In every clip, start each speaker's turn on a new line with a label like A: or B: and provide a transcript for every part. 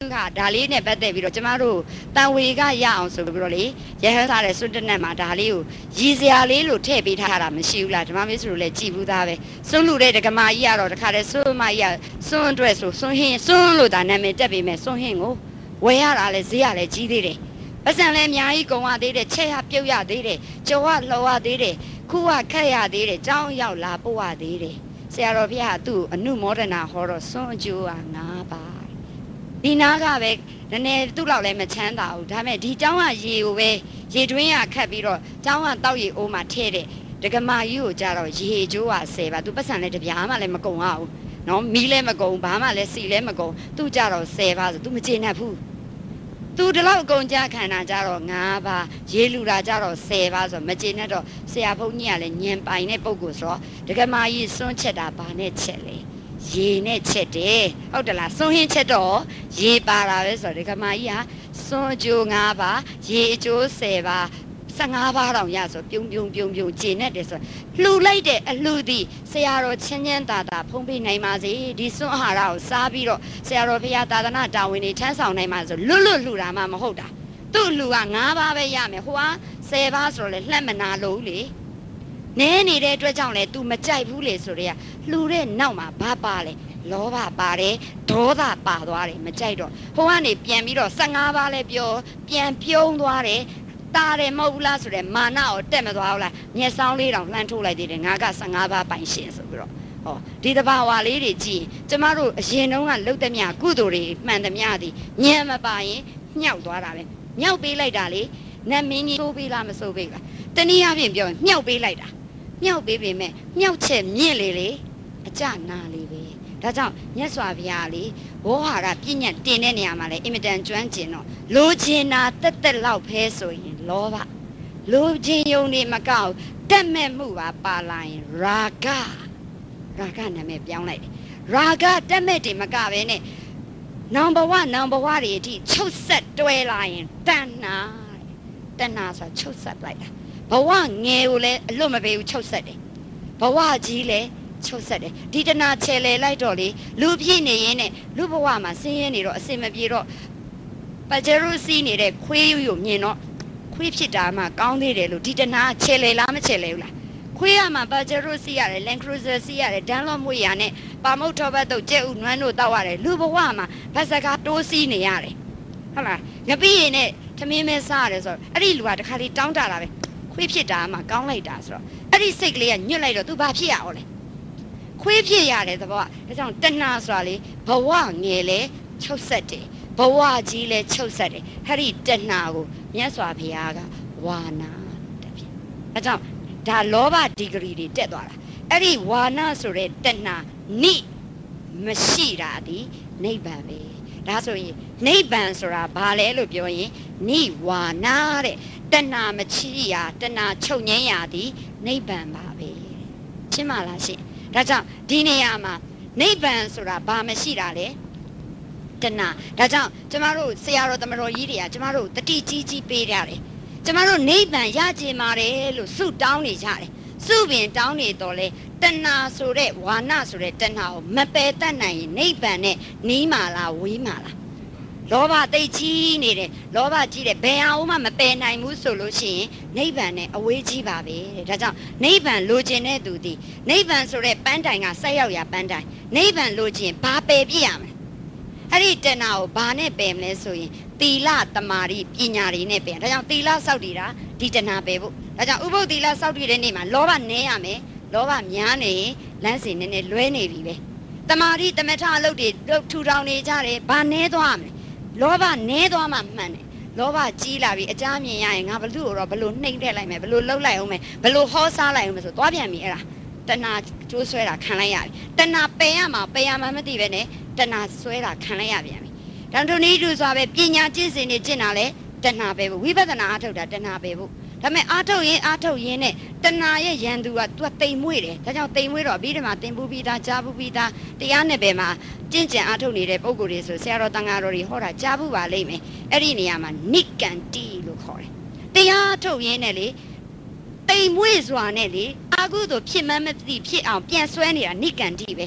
A: ဒါလေးနဲ့ပတ်သက်ပြီးတော့ကျမတို့တန်ဝေကရအောင်ဆိုပြီးတော့လေရဟန်းစားတဲ့စွန့်တက်နဲ့မှာဒါလေးကိုရည်စရာလေးလို့ထည့်ပေးထားတာမရှိဘူးလားဓမ္မမင်းဆိုလို့လည်းကြည်ဘူးသားပဲစွန့်လူတဲ့ဒကမာကြီးကတော့တခါတည်းစွန့်မကြီးကစွန့်အတွက်ဆိုစွန့်ဟင်းစွန့်လို့ဒါနာမည်တက်ပေးမယ်စွန့်ဟင်းကိုဝယ်ရတာလဲဈေးရလဲကြီးသေးတယ်ပတ်စံလည်းအများကြီးကုန်ရသေးတယ်ချက်ရပြုတ်ရသေးတယ်ကြော်ရလှော်ရသေးတယ်ခုကခက်ရသေးတယ်ကြောင်းရောက်လာပို့ရသေးတယ်ဆရာတော်ဘုရားသူ့အနုမောဒနာဟောတော့စွန့်အကျိုးက9ပါးဒီနာကပဲနည်းနည်းသူ့လောက်လည်းမချမ်းသာဘူးဒါပေမဲ့ဒီเจ้าကရေကိုပဲရေတွင်းရခတ်ပြီးတော့เจ้าကတောက်ရေအိုးမှာထဲတဲ့ဒကမာကြီးကိုကြတော့ရေကျိုးက10ပါသူပတ်စံလည်းတပြားမှလည်းမကုန်ရဘူးနော်မီးလည်းမကုန်ဘာမှလည်းစီလည်းမကုန်သူ့ကြတော့10ပါဆိုသူမကျေနပ်ဘူးသူဒီလောက်အကုန်ကြခံတာကြတော့9ပါရေလူတာကြတော့10ပါဆိုမကျေနပ်တော့ဆရာဘုန်းကြီးကလည်းညင်ပိုင်တဲ့ပုံကိုဆိုတော့ဒကမာကြီးစွန့်ချက်တာဘာနဲ့ချက်လဲရေနဲ့ချက်တယ်ဟုတ်တယ်လားစွန့်ဟင်းချက်တော့ရေပါတာပဲဆိုတော့ဒကမာကြီးကစွန့်အကျိုး9ပါရေအကျိုး10ပါ15ပါးတောင်ရဆိုပြုံကျေနဲ့တယ်ဆိုလှူလိုက်တဲ့အလှူသည်ဆရာတော်ချင်းချင်းသာသာဖုံးပေးနိုင်ပါစေဒီစွန့်အာဟာရကိုစားပြီးတော့ဆရာတော်ဘုရားသာသနာတာဝန်တွေထမ်းဆောင်နိုင်ပါဆိုလွတ်လှူတာမှမဟုတ်တာသူ့လှူက9ပါးပဲရမယ်ဟိုက10ပါးဆိုတော့လေလှက်မနာလို့လေနဲနေတဲ့အတွက်ကြောင့်လေ तू မကြိုက်ဘူးလေဆိုတော့လှူတဲ့နောက်မှာဘာပါလဲလောဘပါတယ်ဒေါသပါသွားတယ်မကြိုက်တော့ဟိုကနေပြန်ပြီးတော့15ပါးလဲပြောပြန်ပြုံးသွားတယ်တာတယ်မဟုတ်ဘူးလားဆိုတဲ့မာနကိုတက်မသွားဘူးလားမျက်စောင်းလေးတောင်လှမ်းထိုးလိုက်သေးတယ်ငါက15ပါးပိုင်ရှင်ဆိုပြီးတော့ဟောဒီတဘာဝလေးတွေကြည့်ကျမတို့အရင်တုန်းကလှုပ်သမျှကုသိုလ်တွေမှန်သမျှသည်ညံမပါရင်ညှောက်သွားတာပဲညှောက်ပေးလိုက်တာလေနတ်မင်းကြီးဆိုးပေးလားမဆိုးပေးလားတနည်းအားဖြင့်ပြောရင်ညှောက်ပေးလိုက်တာညှောက်ပေးပေမဲ့ညှောက်ချက်မြင့်လေအကြနာလေးပဲဒါကြောင့်မြတ်စွာဘုရားလေဘောဟာရပြည့်ညတ်တင်တဲ့နေရာမှာလေအင်မတန်ကျွမ်းကျင်တော့လိုချင်တာတက်လောက်ဖဲဆိုရင်လောဘလိုချင်ယုံနေမကောက်တက်မဲ့မှုပါလာရင်ရာဂနာမည်ပြောင်းလိုက်တယ်ရာဂတက်မဲ့တွေမကပဲနဲ့နောင်ဘဝတွေအထိချုပ်ဆက်တွဲလာရင်တဏှာဆိုချုပ်ဆက်လိုက်တာဘဝငယ်ကိုလည်းအလွတ်မပေးဘူးချုပ်ဆက်တယ်ဘဝကြီးလည်းချုပ်ဆက်တယ်ဒီတဏှာချဲလေလိုက်တော့လေလူပြည့်နေရင်နဲ့လူဘဝမှာဆင်းရဲနေတော့အစင်မပြေတော့ပကြရုစီးနေတဲ့ခွေးကိုမြင်တော့ခွေးဖြစ်တာမှကောင်းသေးတယ်လို့ဒီတဏှာချဲလေလားမချဲလေဘူးလားခွေးရမှာပကြရုစီးရတယ်လန်ခရူဇာစီးရတယ်ဒန်လော့မွေရနဲ့ပါမုတ်ထောဘတ်တို့ကျဲဥနွမ်းတို့တောက်ရတယ်လူဘဝမှာဗတ်စကားတိုးစီးနေရတယ်ဟုတ်လားငပိရင်နဲ့သမင်းမဲစားရတယ်ဆိုတော့အဲ့ဒီလူကတခါလေးတောင်းတတာပဲခွေးဖြစ်တာမှကောင်းလိုက်တာဆိုတော့အဲ့ဒီစိတ်ကလေးကညွတ်လိုက်တော့ तू ဘာဖြစ်ရအောင်လဲခွေးဖြစ်ရတယ်သဘောကဒါကြောင့်တဏှာဆိုတာလေဘဝငယ်လေချုပ်ဆက်တယ်ဘဝကြီးလေချုပ်ဆက်တယ်အဲ့ဒီတဏှာကိုမြတ်စွာဘုရားကဝါနာတဲ့ဖြစ်ဒါကြောင့်ဒါလောဘဒီဂရီတွေတက်သွားတာအဲ့ဒီဝါနာဆိုတဲ့တဏှာနိမရှိတာဒီနိဗ္ဗာန်ပဲဒါဆိုရင်နိဗ္ဗာန်ဆိုတာဘာလဲလို့ပြောရင်နိဝါနာတဲ့တဏှာမချီရတဏှာချုပ်ငြိမ်းရသည်နိဗ္ဗာန်ပါပဲရှင်းမလားရှင့်ဒါကြောင့်ဒီနေရာမှာနိဗ္ဗာန်ဆိုတာဘာမရှိတာလဲတဏှာဒါကြောင့်ကျမတို့ဆရာတော်သမတော်ကြီးတွေကကျမတို့တတိကြီးပေးကြတယ်ကျမတို့နိဗ္ဗာန်ရကြင်ပါတယ်လို့ဆုတောင်းနေကြတယ်ဆုပင်တောင်းနေတော့လေတဏှာဆိုတဲ့ဝါနဆိုတဲ့တဏှာကိုမပယ်တတ်နိုင်ရင်နိဗ္ဗာန်နဲ့နီးမာလားဝေးမာလားလောဘတိတ်ကြီးနေတယ်လောဘကြီးတယ်ဘယ်အောင်မှမပယ်နိုင်ဘူးဆိုလို့ရှိရင်နိဗ္ဗာန်နဲ့အဝေးကြီးပါပဲတဲ့ဒါကြောင့်နိဗ္ဗာန်လိုချင်တဲ့သူဒီနိဗ္ဗာန်ဆိုတဲ့ပန်းတိုင်ကဆက်ရောက်ရပန်းတိုင်နိဗ္ဗာန်လိုချင်ဘာပယ်ပြရမလဲအဲ့ဒီတဏှာကိုဘာနဲ့ပယ်မလဲဆိုရင်သီလတမာရီပညာတွေနဲ့ပယ်ဒါကြောင့်သီလစောင့်တည်တာဒီတဏှာပယ်ဖို့ဒါကြောင့်ဥပုသ္သီလစောင့်တည်တဲ့နေ့မှာလောဘနည်းရမယ်လောဘများနေရင်လမ်းစဉ်နည်းနည်းလွဲနေပြီပဲတမာရီတမထအလုပ်တွေထူထောင်နေကြတယ်ဘာနည်းသွားမလဲလောဘနည်းသွားမှမှန်တယ်လောဘကြီးလာပြီအကြမြင်ရရင်ငါဘလို့တော့ဘလို့နှိမ့်ထည့်လိုက်မယ်ဘလို့လှုပ်လိုက်အောင်မယ်ဘလို့ဟောစားလိုက်အောင်မယ်ဆိုသွားပြန်ပြီအဲ့ဒါတဏှာကျိုးဆွဲတာခံလိုက်ရပြီတဏှာပယ်ရမှာမသိပဲနဲ့တဏှာဆွဲတာခံလိုက်ရပြန်ပြီဒါတို့နည်းတူစွာပဲပညာကျင့်စဉ်နေကျင့်တာလဲတဏှာပယ်ဖို့ဝိပဿနာအားထုတ်တာတဏှာပယ်ဖို့ဒါပေမဲ့အားထုတ်ရင်နဲ့တဏှာရဲ့ရန်သူကသူကတိမ်မွေ့တယ်ဒါကြောင့်တိမ်မွေ့တော့ပြီးတယ်မှာတင်ပူပြီးသားကြားပူပြီးသားတရားနဲ့ပဲမှာကျင့်ကြံအားထုတ်နေတဲ့ပုံကိုယ်တွေဆိုဆရာတော်တန်ဃာတော်တွေဟောတာကြားဘူးပါလိမ့်မယ်အဲ့ဒီနေရာမှာနိကန္တိလို့ခေါ်တယ်တရားထုတ်ရင်းနဲ့လေတိမ်မွေ့စွာနဲ့လေအာဟုသို့ဖြစ်မှန်းမသိဖြစ်အောင်ပြန်ဆွဲနေတာနိကန္တိပဲ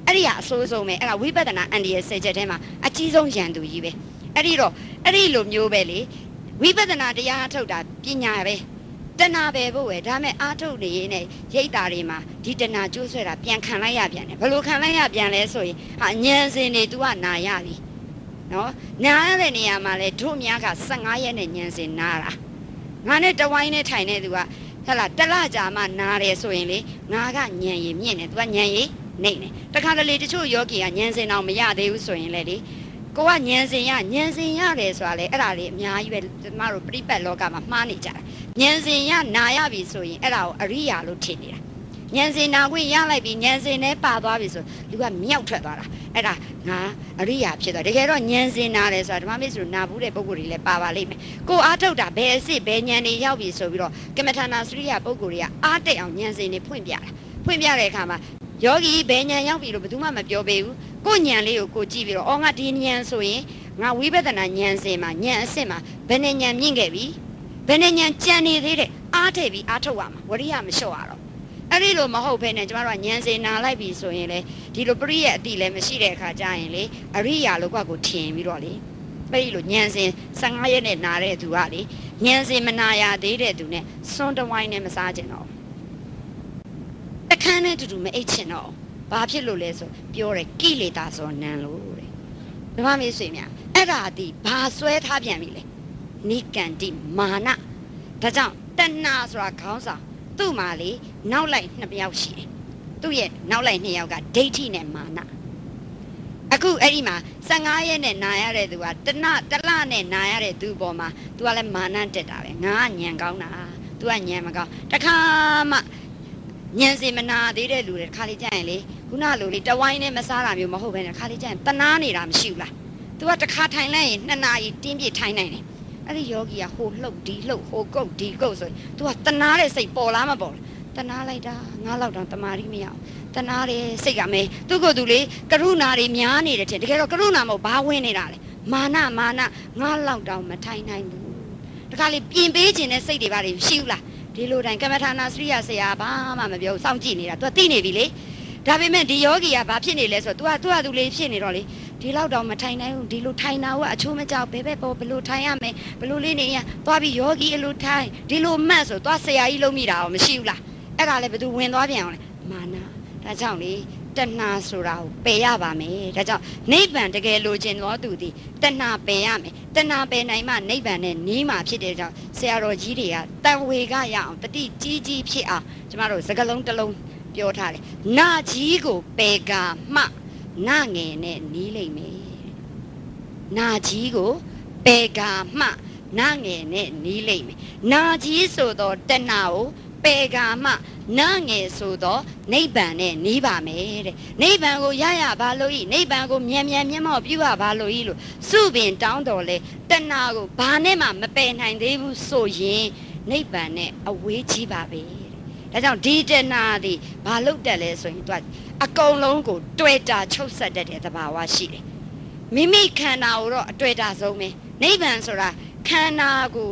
A: အဲ့ဒီကအဆိုးဆုံးပဲအဲ့ဒါဝိပဿနာအန်ဒီရဲ့စေချက်ထဲမှာအကြီးဆုံးရန်သူကြီးပဲအဲ့ဒီတော့အဲ့ဒီလိုမျိုးပဲလေဝိပဿနာတရားထုတ်တာပညာပဲတဏှာပဲဖို့ပဲဒါမဲ့အာထုတ်နေရင်ရိတ်တာတွေမှာဒီတဏှာကျိုးဆွဲတာပြန်ခံလိုက်ရပြန်တယ်ဘယ်လိုခံလိုက်ရပြန်လဲဆိုရင်ဟာဉာဏ်စင်တွေ तू ကနာရပြီနော်နာရတဲ့နေရာမှာလဲတို့အများက15ရက်နဲ့ဉာဏ်စင်နာတာငါနဲ့တဝိုင်းနဲ့ထိုင်နေ तू ကဟဲ့လားတလကြာမှနာတယ်ဆိုရင်လေငါကဉာဏ်ရည်မြင့်တယ် तू ကဉာဏ်ရည်နေတယ်တခါတလေတချို့ယောဂီကဉာဏ်စင်တော့မရသေးဘူးဆိုရင်လေကိုကဉာဏ်စင်ရတယ်ဆိုတာလေအဲ့ဒါလေးအများကြီးပဲကျမတို့ပြိပတ်လောကမှာမှားနေကြတာဉာဏ်စင်ရနာရပြီဆိုရင်အဲ့ဒါကိုအရိယာလို့ထင်နေတာဉာဏ်စင်နာခွင့်ရလိုက်ပြီဉာဏ်စင်နဲ့ပါသွားပြီဆိုလူကမြောက်ထွက်သွားတာအဲ့ဒါငါအရိယာဖြစ်သွားတကယ်တော့ဉာဏ်စင်နာတယ်ဆိုတာဓမ္မမိတ်ဆွေနာဘူးတဲ့ပုဂ္ဂိုလ်တွေလည်းပါပါလိမ့်မယ်ကိုအားထုတ်တာဘယ်အစစ်ဘယ်ဉာဏ်တွေရောက်ပြီဆိုပြီးတော့ကမ္မထာနာစရိယပုဂ္ဂိုလ်တွေကအားတက်အောင်ဉာဏ်စင်တွေဖွင့်ပြတဲ့အခါမှာယောဂီဘယ်ဉာဏ်ရောက်ပြီလို့ဘယ်သူမှမပြောပေးဘူးကိုဉာဏ်လေးကိုကြည့်ပြီးတော့အော်ငါဒီဉာဏ်ဆိုရင်ငါဝိပဿနာဉာဏ်စင်မှာဉာဏ်အစစ်မှာဘယ်နဲ့ဉာဏ်မြင့်ခဲ့ပြီဘယ်နဲ့ဉာဏ်ကြံနေသေးတယ်အားထည့်ပြီးအားထုတ်ရမှာဝရိယမလျှော့ရတော့အဲ့ဒီလိုမဟုတ်ဘဲနဲ့ကျမတို့ကဉာဏ်စင်နာလိုက်ပြီဆိုရင်လေဒီလိုပရိယအတိလည်းမရှိတဲ့အခါကျရင်လေအရိယာလောကကိုထင်ပြီးတော့လေအဲ့ဒီလိုဉာဏ်စင်15ရက်နဲ့နာတဲ့သူကလေဉာဏ်စင်မနာရသေးတဲ့သူနဲ့စွန်းတဝိုင်းနဲ့မစားကျင်တော့တခန်းနဲ့တူတူမအိတ်ချင်တော့ဘာဖြစ်လို့လဲဆိုပြောတယ်ကိလေသာဆိုနံလို့တဲ့ဓမ္မမေးဆွေများအဲ့ဒါဒီဘာဆွဲထားပြန်ပြီလဲနိကန္တိမာနဒါကြောင့်တဏှာဆိုတာခေါင်းဆောင်သူ့မှာလေနောက်လိုက်2ယောက်ရှိတယ်သူ့ရဲ့နောက်လိုက်2ယောက်ကဒိဋ္ဌိနဲ့မာနအခုအဲ့ဒီမှာ15ရက်နဲ့နာရတဲ့သူကတလနဲ့နာရတဲ့သူပေါ်မှာ तू ကလည်းမာနတက်တာပဲငါကညံကောင်းတာ तू ကညံမကောင်းတခါမှညံစီမနာသေးတဲ့လူတွေခါလေးကြရင်လေခုနလိုလေတဝိုင်းနဲ့မစားတာမျိုးမဟုတ်ဘဲနဲ့ခါလေးကြရင်တနာနေတာမရှိဘူးလား तू ကတခါထိုင်လိုက်ရင်2နာရီတင်းပြည့်ထိုင်နိုင်တယ်အဲ့ဒီယောဂီကဟိုလှုပ်ဒီလှုပ်ဟိုကုတ်ဒီကုတ်ဆိုရင် तू ကတနာတဲ့စိတ်ပေါ်လားမပေါ်လားတနာလိုက်တာငါလောက်တော့တမာရီမရအောင်တနာတယ်စိတ်ကမဲသူ့ကိုယ်သူလေကရုဏာတွေများနေတယ်ထင်တကယ်တော့ကရုဏာမဟုတ်ဘာဝင်နေတာလဲမာနငါလောက်တော့မထိုင်နိုင်ဘူးတခါလေပြင်ပေးခြင်းနဲ့စိတ်တွေပါတွေရှိဘူးလားဒီလိုတိုင်းကမ္မထာနာစရိယဆရာဘာမှမပြောစောင့်ကြည့်နေတာ तू သိနေပြီလေဒါပေမဲ့ဒီယောဂီကဘာဖြစ်နေလဲဆိုတော့ तू ကသူလေးဖြစ်နေတော့လေဒီလောက်တော့မထိုင်နိုင်ဘူးဒီလိုထိုင်တာကအချိုးမကြောက်ဘယ်ပေါ်ဘလို့ထိုင်ရမယ်ဘလို့လေးနေရသွားပြီးယောဂီအလိုထိုင်ဒီလိုမှတ်ဆိုသွားဆရာကြီးလုံးမိတာရောမရှိဘူးလားအဲ့ဒါလည်းဘယ်သူဝင်သွားပြန်အောင်လဲမာနဒါကြောင့်လေတဏှာဆိုတာကိုပယ်ရပါမယ်ဒါကြောင့်နိဗ္ဗာန်တကယ်လိုချင်သောသူသည်တဏှာပယ်ရမယ်တဏှာပယ်နိုင်မှနိဗ္ဗာန်နဲ့နီးမှာဖြစ်တဲ့ကြောင့်ဆရာတော်ကြီးတွေကတန်ဝေကရအောင်တတိကြီးဖြစ်အောင်ကျမတို့စကားလုံးတစ်လုံးပြောထားတယ်နာကြီးကိုပယ်ကာမှနာငယ်နဲ့နီးလိမ့်မယ်နာကြီးကိုပယ်ကာမှနာငယ်နဲ့နီးလိမ့်မယ်နာကြီးဆိုတော့တဏှာကိုပယ်ကာမှနာငယ်ဆိုတော့နိဗ္ဗာန်နဲ့နီးပါမယ်တဲ့နိဗ္ဗာန်ကိုရပါလို့ဤနိဗ္ဗာန်ကိုမြန်မျက်မှောက်ပြုရပါလို့ဤလို့စုပင်တောင်းတော်လဲတဏှာကိုဘာနဲ့မှမပယ်နိုင်သေးဘူးဆိုရင်နိဗ္ဗာန်နဲ့အဝေးကြီးပါပဲတဲ့ဒါကြောင့်ဒီတဏှာသည်ဘာလို့တက်လဲဆိုရင်သူကအကုန်လုံးကိုတွေ့တာချုပ်ဆက်တတ်တဲ့သဘာဝရှိတယ်မိမိခန္ဓာကိုတော့အတွေ့တာဆုံးပဲနိဗ္ဗာန်ဆိုတာခန္ဓာ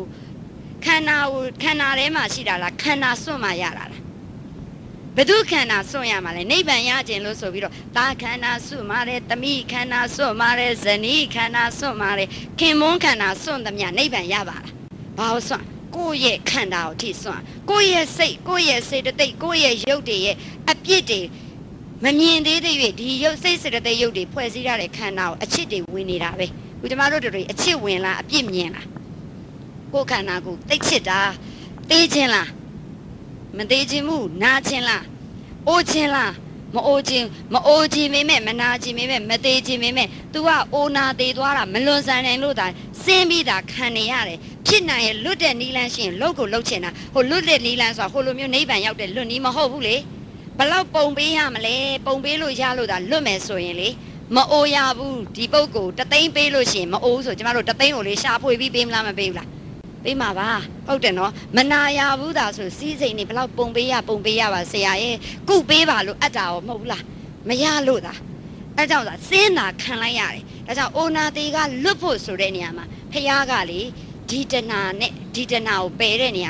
A: ထဲမှာရှိတာလားခန္ဓာစွန့်မှရတာလားဘယ်သူခန္ဓာစွန့်ရမှာလဲနိဗ္ဗာန်ရခြင်းလို့ဆိုပြီးတော့သာခန္ဓာစွန့်ပါတယ်တမိခန္ဓာစွန့်ပါတယ်ဇနီးခန္ဓာစွန့်ပါတယ်ခင်မွန်းခန္ဓာစွန့်သမျှနိဗ္ဗာန်ရပါလားဘာလို့စွန့်ကိုယ့်ရဲ့ခန္ဓာကိုထိစွန့်ကိုယ့်ရဲ့စိတ်ကိုယ့်ရဲ့စေတသိက်ကိုယ့်ရဲ့ရုပ်တွေရဲ့အပြစ်တွေမမြင်သေးတဲ့ဒီရုပ်စိတ်စေတသိက်ရုပ်တွေဖွဲ့စည်းရတဲ့ခန္ဓာကိုအချစ်တွေဝင်နေတာပဲခုကျမတို့တို့အချစ်ဝင်လားအပြစ်မြင်လားကိုယ်ခန္ဓာကိုသိချစ်တာသိခြင်းလားမသိခြင်းဘူးနာခြင်းလားအိုးခြင်းလားမအိုးခြင်းမေမဲ့မနာခြင်းမေမဲ့မသိခြင်းမေမဲ့ तू ကအိုနာသေးသွားတာမလွန်ဆန်နိုင်လို့သာစင်းပြီးတာခံနေရတယ်ဖြစ်နိုင်ရဲ့လွတ်တဲ့နီလန်းရှင်လုတ်ကိုလုတ်ချင်တာဟိုလွတ်တဲ့နီလန်းဆိုတာဟိုလိုမျိုးနိဗ္ဗာန်ရောက်တဲ့လွတ်နီးမဟုတ်ဘူးလေဘလောက်ပုံပေးရမလဲပုံပေးလို့ရလို့သာလွတ်မယ်ဆိုရင်လေမအိုရဘူးဒီပုဂ္ဂိုလ်တသိန်းပေးလို့ရှိရင်မအိုးဆိုကျမတို့တသိန်းကိုလေရှာဖွေပြီးပေးမလားမပေးဘူးလားပေးမှာပါဟုတ်တယ်နော်မနာရဘူးသာဆိုစီးစိမ်နေဘလောက်ပုံပေးရပါဆရာရဲ့ကုပေးပါလို့အပ်တာရောမဟုတ်ဘူးလားမရလို့သာအဲကြောင့်သာစင်းတာခံလိုက်ရတယ်ဒါကြောင့်အိုနာသေးကလွတ်ဖို့ဆိုတဲ့နေရာမှာဖះကလေဒီတဏှာနဲ့ဒီတဏှာကိုပယ်တဲ့နေရာမှာ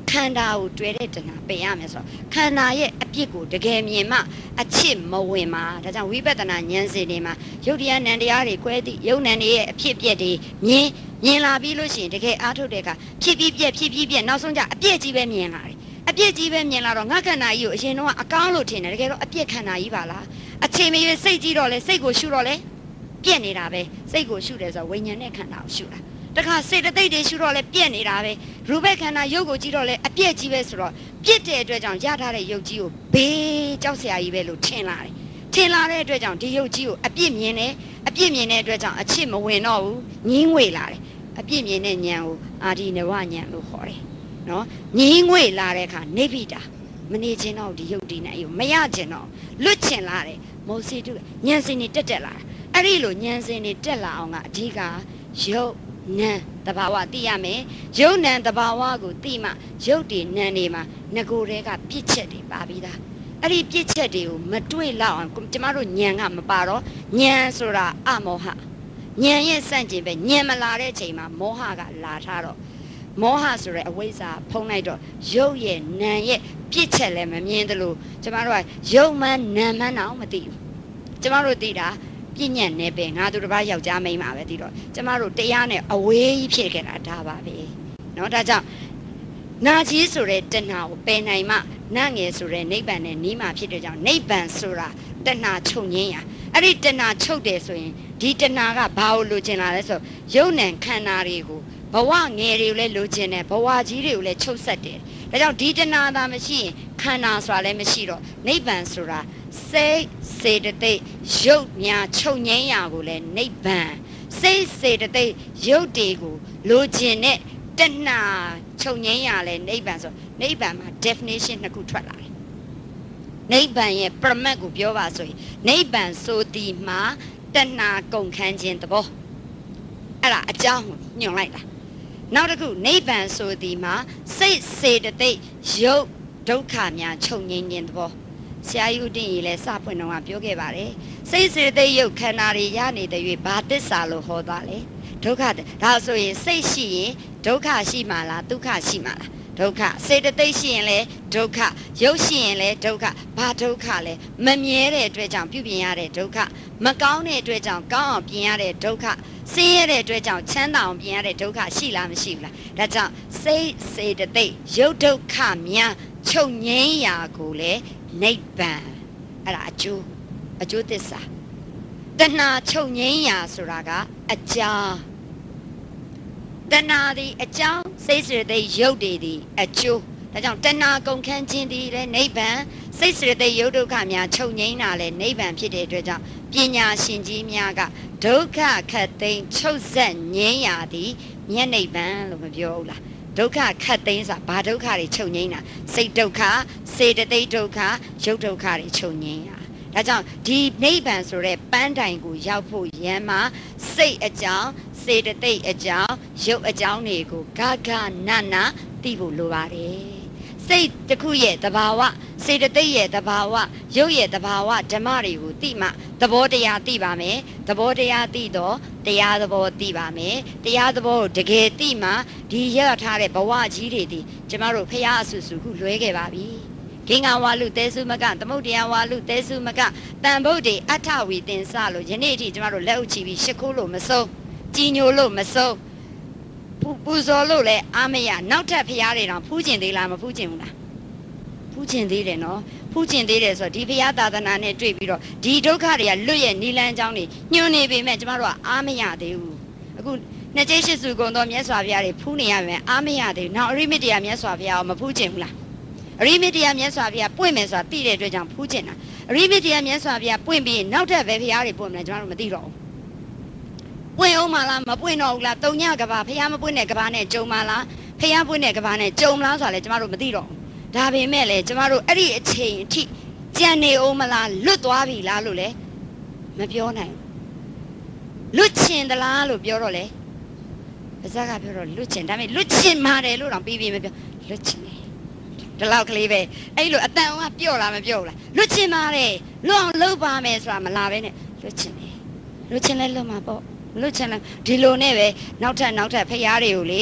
A: ခန္ဓာကိုတွေ့တဲ့တဏှာပယ်ရမယ်ဆိုတော့ခန္ဓာရဲ့အပြစ်ကိုတကယ်မြင်မှအချစ်မဝင်မှာဒါကြောင့်ဝိပဿနာဉာဏ်စဉ်တွေမှာယုတ်တရားနံတရားတွေကွဲသည့်ယုတ်နံတွေရဲ့အဖြစ်အပျက်တွေမြင်လာပြီးလို့ရှိရင်တကယ်အားထုတ်တဲ့အခါဖြစ်ပြီးပြက်နောက်ဆုံးကျအပြစ်ကြီးပဲမြင်လာတယ်အပြစ်ကြီးပဲမြင်လာတော့ငါခန္ဓာကြီးကိုအရင်တော့အကောင်းလို့ထင်တယ်တကယ်တော့အပြစ်ခန္ဓာကြီးပါလားအချိန်မရွေးစိတ်ကြီးတော့လဲစိတ်ကိုရှုတော့လဲပြက်နေတာပဲစိတ်ကိုရှုတယ်ဆိုဝိညာဉ်နဲ့ခန္ဓာကိုရှုတာတခါစေတသိက်တွေရှုတော့လဲပြက်နေတာပဲရူပခန္ဓာရုပ်ကိုကြည့်တော့လဲအပြက်ကြီးပဲဆိုတော့ပြက်တဲ့အတွက်ကြောင့်ရထားတဲ့ရုပ်ကြီးကိုဘေးကြောက်စရာကြီးပဲလို့ထင်လာတယ်ထင်လာတဲ့အတွက်ကြောင့်ဒီရုပ်ကြီးကိုအပြစ်မြင်တယ်အပြစ်မြင်တဲ့အတွက်ကြောင့်အချစ်မဝင်တော့ဘူးငင်းငွေလာတယ်အပြစ်မြင်တဲ့ဉာဏ်ကိုအာဒီနဝဉာဏ်လို့ခေါ်တယ်နော်ငင်းငွေလာတဲ့အခါနေပိတာမနေခြင်းတော့ဒီရုပ်ဒီနဲ့အယုမရခြင်းတော့လွတ်ချင်လာတယ်မောစီတုဉာဏ်စင်တွေတက်လာအဲ့ဒီလိုဉာဏ်စင်တွေတက်လာအောင်ကအဓိကရုပ်နံတဘာဝသိရမယ်ရုပ်နံတဘာဝကိုသိမှရုပ်တွေနံတွေမှာငကိုယ်တွေကပြစ်ချက်တွေပါပြီးသားအဲ့ဒီပြစ်ချက်တွေကိုမတွေ့လောက်အောင်ကျမတို့ဉာဏ်ကမပါတော့ဉာဏ်ဆိုတာအမောဟဉာဏ်ရဲ့စန့်ကျင်ပဲဉာဏ်မလာတဲ့ချိန်မှာမောဟကလာထားတော့မောဟဆိုတဲ့အဝိဇ္ဇာဖုံးလိုက်တော့ရုပ်ရဲ့နံရဲ့ပြစ်ချက်လည်းမမြင်သလိုကျမတို့ကရုပ်မှန်နံမှန်တော့မသိဘူးကျမတို့သိတာပြညတ်နဲ့ပဲငါတို့တစ်ပါးယောက်ျားမိန်းမပဲဒီတော့ကျမတို့တရားနဲ့အဝေးကြီးဖြစ်ခဲ့တာဒါပါပဲเนาะဒါကြောင့်နာကြီးဆိုတဲ့တဏှာကိုပယ်နိုင်မှနတ်ငယ်ဆိုတဲ့နိဗ္ဗာန်နဲ့နီးမှဖြစ်တဲ့ကြောင့်နိဗ္ဗာန်ဆိုတာတဏှာချုပ်ငင်းရအဲ့ဒီတဏှာချုပ်တယ်ဆိုရင်ဒီတဏှာကဘာလို့လိုချင်လာလဲဆိုယုံ nant ခန္ဓာတွေကိုဘဝငယ်တွေကိုလည်းလိုချင်တယ်ဘဝကြီးတွေကိုလည်းချုပ်ဆက်တယ်ဒါကြောင့်ဒီတဏှာသာမရှိရင်ခန္ဓာဆိုတာလည်းမရှိတော့နိဗ္ဗာန်ဆိုတာစိတ်စေတသိက်ရုပ်များချုပ်ငြိမ်းရာကိုလည်းနိဗ္ဗာန်စိတ်စေတသိက်ရုပ်တွေကိုလိုချင်တဲ့တဏှာချုပ်ငြိမ်းရာလည်းနိဗ္ဗာန်ဆိုနိဗ္ဗာန်မှာ definition နှစ်ခုထွက်လာတယ်နိဗ္ဗာန်ရဲ့ပရမတ်ကိုပြောပါဆိုရင်နိဗ္ဗာန်ဆိုသည်မှာတဏှာကုန်ခန်းခြင်းသဘောအဲ့ဒါအကြောင်းညွှန်လိုက်တာနောက်တစ်ခုနိဗ္ဗာန်ဆိုသည်မှာစိတ်စေတသိက်ရုပ်ဒုက္ခများချုပ်ငြိမ်းခြင်းသဘောဆရာကြီးဦးတင်ကြီးလည်းစဖွင့်တော့ပြောခဲ့ပါတယ်စိတ်စေတသိက်ရုပ်ခန္ဓာတွေရနေတဲ့၍ဘာသစ္စာလို့ဟောတာလဲဒုက္ခဒါဆိုရင်စိတ်ရှိရင်ဒုက္ခရှိမှလားဒုက္ခရှိမှလားဒုက္ခစေတသိက်ရှိရင်လည်းဒုက္ခရုပ်ရှိရင်လည်းဒုက္ခဘာဒုက္ခလဲမမြဲတဲ့အတွက်ကြောင့်ပြုပြင်ရတဲ့ဒုက္ခမကောင်းတဲ့အတွက်ကြောင့်ကောင်းအောင်ပြင်ရတဲ့ဒုက္ခဆင်းရဲတဲ့အတွက်ကြောင့်ချမ်းသာအောင်ပြင်ရတဲ့ဒုက္ခရှိလားမရှိဘူးလားဒါကြောင့်စိတ်စေတသိက်ရုပ်ဒုက္ခများချုပ်ငြိမ်းရာကိုလေနိဗ္ဗာန်အဲ့ဒါအကျိုးသစ္စာတဏှာချုပ်ငြိမ်းရာဆိုတာကအကြောင်းတဏှာသည်အကြောင်းစိတ်စေတသိက်ရုပ်တွေသည်အကျိုးဒါကြောင့်တဏှာကုန်ခန်းခြင်းသည်လည်းနိဗ္ဗာန်စိတ်စေတသိက်ရုပ်ဒုက္ခများချုပ်ငြိမ်းတာလည်းနိဗ္ဗာန်ဖြစ်တဲ့အတွက်ကြောင့်ပညာရှင်ကြီးများကဒုက္ခခတ်သိမ်းချုပ်ဆက်ငြိမ်းရာသည်မြတ်နိဗ္ဗာန်လို့မပြောဘူးလားဒုက္ခခတ်သိမ်းဆိုတာဘာဒုက္ခတွေချုပ်ငြိမ်းတာစိတ်ဒုက္ခစေတသိက်ဒုက္ခရုပ်ဒုက္ခတွေချုပ်ငြိမ်းတာဒါကြောင့်ဒီနိဗ္ဗာန်ဆိုတဲ့ပန်းတိုင်ကိုရောက်ဖို့ရန်မှာစိတ်အကြောင်းစေတသိက်အကြောင်းရုပ်အကြောင်းတွေကိုဂဂနသိဖို့လိုပါတယ်စိတ်တစ်ခုရဲ့သဘာဝစေတသိက်ရဲ့သဘာဝရုပ်ရဲ့သဘာဝဓမ္မတွေကိုသိမှသဘောတရားသိပါမယ်သဘောတရားသိတော့တရားသဘောသိပါမယ်တရားသဘောကိုတကယ်သိမှဒီရထားတဲ့ဘဝကြီးတွေဒီကျမတို့ဖရာအဆူဆူခုလွဲခဲ့ပါပြီဂင်္ဂဝါလူသဲစုမကသမုဒ္ဒရာဝါလူသဲစုမကတန်ဗုဒ္ဓေအထဝီတင်စလို့ယနေ့အထိကျမတို့လက်ဥချီပြီးရှ िख ိုးလို့မဆုံးကြည်ညိုလို့မဆုံးပူဇော်လို့လည်းအားမရနောက်ထပ်ဖရာတွေတောင်ဖူးကျင်သေးလားမဖူးကျင်ဘူးလားဖူးကျင်သေးတယ်နော်ဖူးကျင်သေးတယ်ဆိုတော့ဒီဖရာသာသနာနဲ့တွေ့ပြီးတော့ဒီဒုက္ခတွေကလွတ်ရဲ့နိလန်းချောင်းတွေညှို့နေပေမဲ့ကျမတို့ကအားမရသေးဘူးအခုနှစ်ကျိတ်ရှိစုကုန်သောမြတ်စွာဘုရားတွေဖူးနေရမယ်အားမရသေးဘူးနောက်အရိမတ္တရာမြတ်စွာဘုရားကိုမဖူးကျင်ဘူးလားအရိမတ္တရာမြတ်စွာဘုရားပွင့်မယ်ဆိုတာသိတဲ့အတွက်ကြောင့်ဖူးကျင်တာအရိမတ္တရာမြတ်စွာဘုရားပွင့်ပြီးနောက်ထပ်ပဲဘုရားတွေပွင့်မယ်ကျမတို့မသိတော့ဘူးပွင့်အောင်မလားမပွင့်တော့ဘူးလားတုံညကဘာဖះမပွင့်တဲ့ကဘာနဲ့ကြုံမလားဖះပွင့်တဲ့ကဘာနဲ့ကြုံမလားဆိုတာလေကျမတို့မသိတော့ဘူးဒါပေမဲ့လေကျမတို့အဲ့ဒီအချိန်အထိကြံနေအောင်မလားလွတ်သွားပြီလားလို့လေမပြောနိုင်ဘူးလွတ်ချင်သလားလို့ပြောတော့လေပါဇက်ကပြောတော့လွတ်ချင်ဒါပေမဲ့လွတ်ချင်ပါတယ်လို့တော့ပြီးမပြောလွတ်ချင်တယ်ဒီလောက်ကလေးပဲအဲ့လိုအတန်ကပြော့လားမပြော့ဘူးလားလွတ်ချင်ပါတယ်လွတ်အောင်လုပ်ပါမယ်ဆိုတာမလာပဲနဲ့လွတ်ချင်တယ်လွတ်ချင်လဲလွတ်မှာပေါ့လွတ်ချင်လဲဒီလိုနဲ့ပဲနောက်ထပ်ဖျားတွေကိုလေ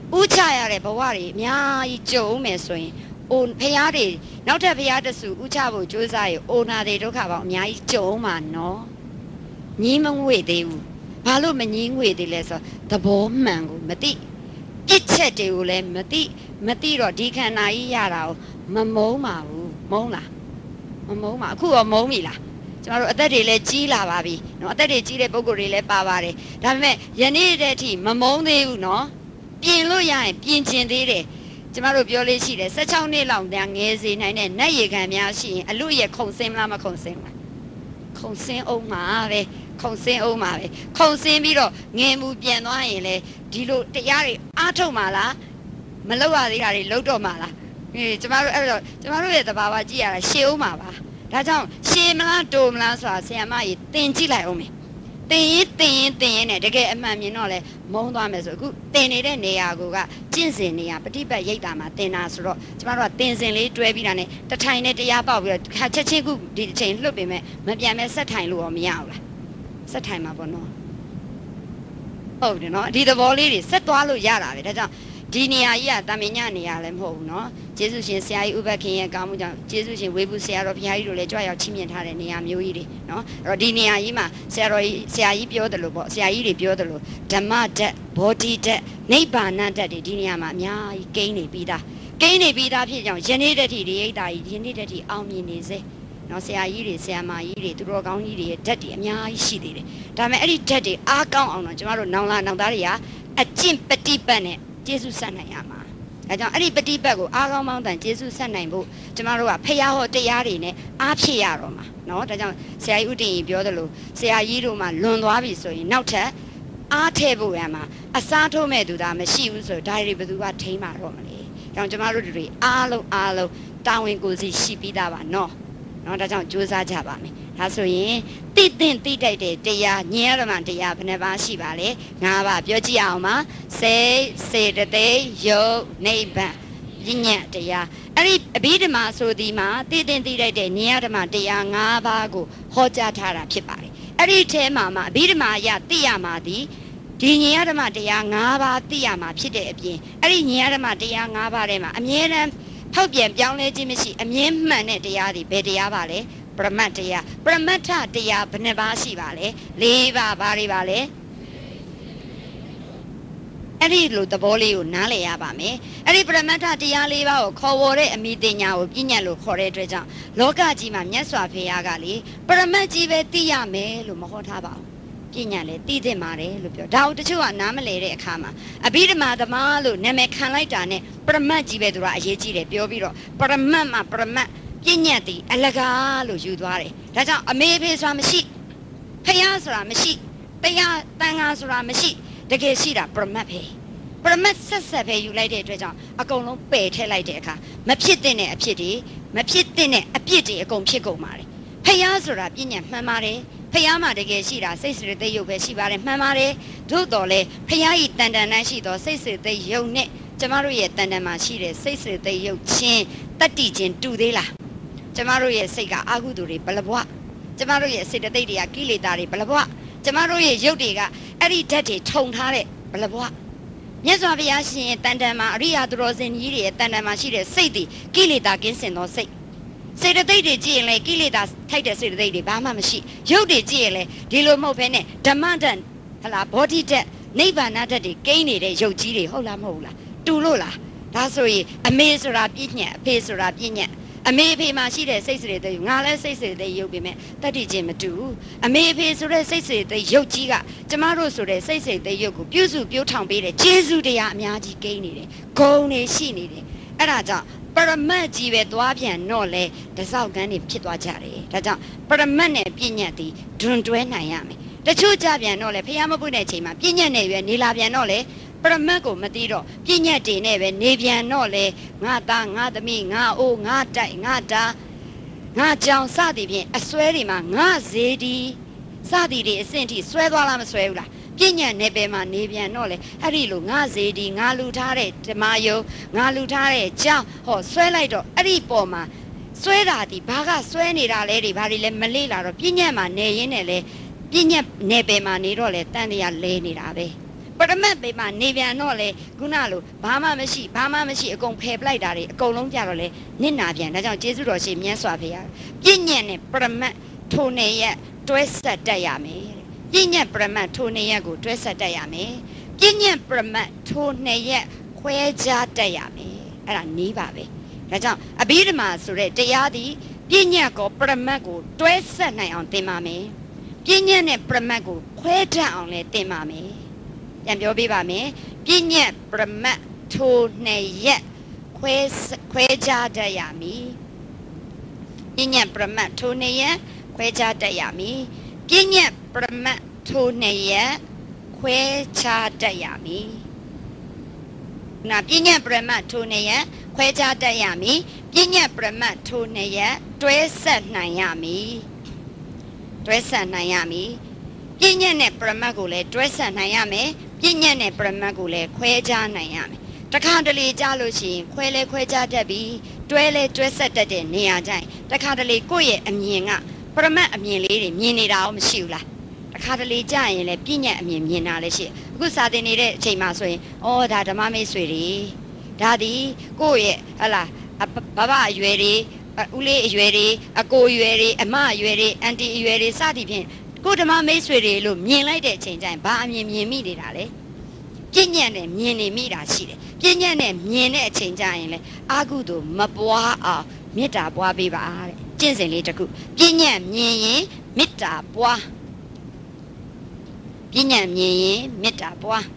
A: ဥချရတဲ့ဘဝတွေအများကြီးကြုံမယ်ဆိုရင်အိုဖရားတွေနောက်ထပ်ဖရားတဆူဥချဖို့ကြိုးစားရင်အိုနာတွေဒုက္ခပေါင်းအများကြီးကြုံမှာနော်ညီးမငွေသေးဘူးဘာလို့မညီးငွေသေးလဲဆိုသဘောမှန်ကိုမသိပြစ်ချက်တွေကိုလည်းမသိတော့ဒီခန္ဓာကြီးရတာကိုမမုန်းပါဘူးမုန်းလားမမုန်းပါအခုရောမုန်းပြီလားကျမတို့အသက်တွေလည်းကြီးလာပါပြီနော်အသက်တွေကြီးတဲ့ပုံကိုယ်တွေလည်းပါပါတယ်ဒါပေမဲ့ယနေ့တည်းအထိမမုန်းသေးဘူးနော်ပြင်လို့ရရင်ပြင်ကျင်သေးတယ်ကျမတို့ပြောလေးရှိတယ်16နှစ်လောက်တန်းငယ်စေနိုင်တဲ့နတ်ရေခံများရှိရင်အလို့ရခုံစင်းမလားမခုံစင်းလားခုံစင်းအောင်မှာပဲခုံစင်းအောင်မှာပဲခုံစင်းပြီးတော့ငယ်မှုပြန်သွားရင်လေဒီလိုတရားတွေအားထုတ်မှာလားမလုပ်ရသေးတာတွေလုပ်တော့မှာလားကျမတို့အဲ့တော့ကျမတို့ရဲ့သဘာဝကြည့်ရတာရှေ့အောင်မှာပါဒါကြောင့်ရှေ့မလားတိုမလားဆိုတာဆရာမကြီးသင်ကြည့်လိုက်အောင်မယ်တင်ရင်နဲ့တကယ်အမှန်မြင်တော့လဲမုန်းသွားမယ်ဆိုအခုတင်နေတဲ့နေရာကကျင့်စဉ်နေရာပฏิပတ်ရိတ်တာမှာတင်တာဆိုတော့ကျမတို့ကတင်စဉ်လေးတွဲပြီးတာနဲ့တထိုင်နဲ့တရားပေါက်ပြီးတော့ချက်ချင်းခုဒီအချိန်လွတ်ပေမဲ့မပြန်မဲ့ဆက်ထိုင်လို့ရောမရဘူးလားဆက်ထိုင်မှာပေါ့နော်ဟုတ်တယ်နော်ဒီသဘောလေးတွေဆက်သွားလို့ရတာပဲဒါကြောင့်ဒီနေရာကြီးကတာမင်ညနေရာလည်းမဟုတ်ဘူးနော်ကျေးဇူးရှင်ဆရာကြီးဥပခင်ရဲ့ကောင်းမှုကြောင့်ကျေးဇူးရှင်ဝေဘူးဆရာတော်ဘုရားကြီးတို့လည်းကြွရောက်ချီးမြှင့်ထားတဲ့နေရာမျိုးကြီးတွေနော်အဲ့တော့ဒီနေရာကြီးမှာဆရာကြီးပြောတယ်လို့ပေါ့ဆရာကြီးတွေပြောတယ်လို့ဓမ္မဓာတ်ဘောဓိဓာတ်နိဗ္ဗာန်ဓာတ်တွေဒီနေရာမှာအများကြီးကိန်းနေပြီးသားဖြစ်ကြောင်းယနေ့တည်းဒီရိတ်တာကြီးယနေ့တည်းအောင်မြင်နေစေနော်ဆရာကြီးတွေဆရာမကြီးတွေသူတော်ကောင်းကြီးတွေရဲ့ဓာတ်တွေအများကြီးရှိသေးတယ်ဒါပေမဲ့အဲ့ဒီဓာတ်တွေအားကောင်းအောင်တော့ကျမတို့နောင်လာနောင်သားတွေကအကျင့်ပฏิပတ်နဲ့ကျေးဇူးဆက်နိုင်ရမှာဒါကြောင့်အဲ့ဒီပฏิပတ်ကိုအားကောင်းမောင်းတန်ကျေးဇူးဆက်နိုင်ဖို့ကျမတို့ကဖရာဟောတရားတွေနဲ့အားဖြစ်ရတော့မှာเนาะဒါကြောင့်ဆရာကြီးဦးတင်ကြီးပြောသလိုဆရာကြီးတို့မှလွန်သွားပြီဆိုရင်နောက်ထပ်အားထည့်ဖို့ရမှာအစားထိုးမဲ့သူသားမရှိဘူးဆိုတော့ဒါတွေဘယ်သူကထိန်းမှာတော့မလဲဒါကြောင့်ကျမတို့တွေအားလုံးတာဝန်ကိုယ်စီရှိပြီးသားပါเนาะဒါကြောင့်ကြိုးစားကြပါမယ်ဒါဆိုရင်တိတိုက်တဲ့တရားဉာဏ်ရမတရားဘယ်နှပါရှိပါလဲ၅ပါးပြောကြည့်အောင်ပါစိတ်စေတသိက်ယုတ်နိဗ္ဗာန်ပညာတရားအဲ့ဒီအဘိဓမ္မာဆိုဒီမှာတိတိုက်တဲ့ဉာဏ်ရမတရား၅ပါးကိုဟောကြားထားတာဖြစ်ပါတယ်အဲ့ဒီထဲမှာအဘိဓမ္မာအရသိရမှာဒီဉာဏ်ရမတရား၅ပါးသိရမှာဖြစ်တဲ့အပြင်အဲ့ဒီဉာဏ်ရမတရား၅ပါးထဲမှာအမြဲတမ်းဖောက်ပြန်ပြောင်းလဲခြင်းမရှိအမြဲမှန်တဲ့တရားတွေဘယ်တရားပါလဲပရမတ်တရားပရမတ်ထတရားဘယ်နှပါးရှိပါလဲ၄ပါးဘာတွေပါလဲအဲ့ဒီလိုသဘောလေးကိုနားလည်ရပါမယ်အဲ့ဒီပရမတ်ထတရား၄ပါးကိုခေါ်ဝေါ်တဲ့အမိတင်ညာကိုပြညတ်လို့ခေါ်တဲ့အတွက်ကြောင့်လောကကြီးမှာမြတ်စွာဘုရားကလေပရမတ်ကြီးပဲသိရမယ်လို့မဟောထားပါဘူးပြညတ်လည်းသိသင့်ပါတယ်လို့ပြောဒါကိုတချို့ကနားမလည်တဲ့အခါမှာအဘိဓမ္မာသမားလို့နာမည်ခံလိုက်တာနဲ့ပရမတ်ကြီးပဲသူကအရေးကြီးတယ်ပြောပြီးတော့ပရမတ်မှာပရမတ်ပြညတ်သည်အလကားလို့ယူသွားတယ်ဒါကြောင့်အမေဖေဆိုတာမရှိဖယားဆိုတာမရှိတရားတန်ခါဆိုတာမရှိတကယ်ရှိတာပရမတ်ပဲပရမတ်ဆက်ပဲယူလိုက်တဲ့အတွက်ကြောင့်အကုန်လုံးပယ်ထည့်လိုက်တဲ့အခါမဖြစ်တဲ့အဖြစ်တွေမဖြစ်တဲ့အပြစ်တွေအကုန်ဖြစ်ကုန်ပါတယ်ဖယားဆိုတာပြညတ်မှန်ပါတယ်ဖယားမှာတကယ်ရှိတာစိတ်စေတသိက်ရုပ်ပဲရှိပါတယ်မှန်ပါတယ်သို့တော်လဲဖယားဤတန်တန်တိုင်းရှိသောစိတ်စေတသိက်ရုပ်နဲ့ကျမတို့ရဲ့တန်တန်မှာရှိတဲ့စိတ်စေတသိက်ရုပ်ချင်းတတ္တိချင်းတူသေးလားကျမတို့ရဲ့စိတ်ကအာဟုသူတွေဘလဘွားကျမတို့ရဲ့စေတသိက်တွေကကိလေသာတွေဘလဘွားကျမတို့ရဲ့ရုပ်တွေကအဲ့ဒီဓာတ်တွေထုံထားတဲ့ဘလဘွားမြတ်စွာဘုရားရှင်ရဲ့တန်တန်မှာအရိယာသူတော်စင်ကြီးတွေရဲ့တန်တန်မှာရှိတဲ့စိတ်တွေကိလေသာကင်းစင်သောစိတ်စေတသိက်တွေကြည့်ရင်လေကိလေသာထိုက်တဲ့စေတသိက်တွေဘာမှမရှိရုပ်တွေကြည့်ရင်လေဒီလိုမဟုတ်ဘဲနဲ့ဓမ္မဓာတ်ဟလာဘောဓိဓာတ်နိဗ္ဗာန်ဓာတ်တွေကိန်းနေတဲ့ရုပ်ကြီးတွေဟုတ်လားမဟုတ်လားတူလို့လားဒါဆိုရင်အမေဆိုတာပြည့်ညက်အဖေဆိုတာပြည့်ညက်အမေဖေမှာရှိတဲ့စိတ်စေတသိက်ငါလည်းစိတ်စေတသိက်ရုပ်ပေမဲ့တတ္တိချင်းမတူဘူးအမေဖေဆိုတဲ့စိတ်စေတသိက်ရုပ်ကြီးကကျမတို့ဆိုတဲ့စိတ်စေတသိက်ရုပ်ကိုပြုစုပြောထောင်ပေးတဲ့ကျေးဇူးတရားအများကြီးကိန်းနေတယ်ဂုဏ်တွေရှိနေတယ်အဲ့ဒါကြောင့်ပရမတ်ကြီးပဲသွားပြန်တော့လေတစောက်ကန်းတွေဖြစ်သွားကြတယ်ဒါကြောင့်ပရမတ်နဲ့ပြည့်ညတ်သည်ဒွန်တွဲနိုင်ရမယ်တချို့ကြပြန်တော့လေဖះမပွင့်တဲ့အချိန်မှာပြည့်ညတ်နဲ့ရွယ်နေလာပြန်တော့လေပရမတ်ကိုမသိတော့ပြည့်ညတ်တွေနဲ့ပဲနေပြန်တော့လေငါသားငါသမီးငါအိုးငါတိုက်ငါတာငါကြောင်စသည်ဖြင့်အစွဲတွေမှာငါဇေဒီစသည်တွေအဆင့်ထိဆွဲသွားလားမဆွဲဘူးလားပြညတ်နယ်ပယ်မှာနေပြန်တော့လေအဲ့ဒီလိုငါဇေဒီငါလူထားတဲ့ဓမ္မယုံငါလူထားတဲ့ကြောင်းဟောဆွဲလိုက်တော့အဲ့ဒီပေါ်မှာဆွဲတာဒီဘာကဆွဲနေတာလဲတွေဘာတွေလဲမလေးလာတော့ပြညတ်မှာနေရင်းနဲ့လေပြညတ်နယ်ပယ်မှာနေတော့လေတန်တရားလဲနေတာပဲပရမတ်ပေမှာနေပြန်တော့လေခုနလိုဘာမှမရှိအကုန်ဖယ်ပလိုက်တာတွေအကုန်လုံးကြတော့လေနစ်နာပြန်ဒါကြောင့်ကျေးဇူးတော်ရှင်မြတ်စွာဘုရားပြည့်ညက်နဲ့ပရမတ်ထိုနေရက်တွဲဆက်တတ်ရမယ်ပြည့်ညက်ပရမတ်ထိုနေရက်ကိုတွဲဆက်တတ်ရမယ်ပြည့်ညက်ပရမတ်ထိုနေရက်ခွဲခြားတတ်ရမယ်အဲ့ဒါနီးပါပဲဒါကြောင့်အဘိဓမ္မာဆိုတဲ့တရားသည်ပြည့်ညက်ကိုပရမတ်ကိုတွဲဆက်နိုင်အောင်သင်ပါမယ်ပြည့်ညက်နဲ့ပရမတ်ကိုခွဲတတ်အောင်လည်းသင်ပါမယ်ပြန်ပြောပြပါမယ်ပြည့်ညက်ပရမတ်ထိုနေရက်ခွဲခြားတတ်ရမည်ပြည့်ညက်ပရမတ်ထိုနေရက်ခွဲခြားတတ်ရမည်ပြည့်ညက်ပရမတ်ထိုနေရက်ခွဲခြားတတ်ရမည်နာပြည့်ညက်ပရမတ်ထိုနေရက်ခွဲခြားတတ်ရမည်ပြည့်ညက်ပရမတ်ထိုနေရက်တွဲဆက်နိုင်ရမည်တွဲဆက်နိုင်ရမည်ပြည့်ညက်နဲ့ပရမတ်ကိုလည်းတွဲဆက်နိုင်ရမယ်ပြည့်ညက်နဲ့ပရမတ်ကိုလည်းခွဲခြားနိုင်ရမယ်တခါတလေကြားလို့ရှိရင်ခွဲလဲခွဲခြားတတ်ပြီးတွဲလဲတွဲဆက်တတ်တဲ့နေရာကျရင်တခါတလေကိုယ့်ရဲ့အမြင်ကပရမတ်အမြင်လေးတွေမြင်နေတာရောမရှိဘူးလားတခါတလေကြားရင်လည်းပြည့်ညက်အမြင်မြင်တာလည်းရှိအခုစာသင်နေတဲ့အချိန်မှာဆိုရင်ဩဒါဓမ္မမိတ်ဆွေတွေဒါဒီကိုယ့်ရဲ့ဟလာဘဘအရွယ်တွေဦးလေးအရွယ်တွေအကိုအရွယ်တွေအမအရွယ်တွေအန်တီအရွယ်တွေစသည်ဖြင့်ကိုဓမ္မမိတ်ဆွေတွေလို့မြင်လိုက်တဲ့အချိန်ကျရင်ဘာအမြင်မြင်မိနေတာလဲပြည့်ညက်နဲ့မြင်နေမိတာရှိတယ်ပြည့်ညက်နဲ့မြင်တဲ့အချိန်ကျရင်လေအာဟုသို့မပွားအောင်မေတ္တာပွားပေးပါတဲ့ကျင့်စဉ်လေးတစ်ခုပြည့်ညက်မြင်ရင်မေတ္တာပွားပြည့်ညက်မြင်ရင်မေတ္တာပွား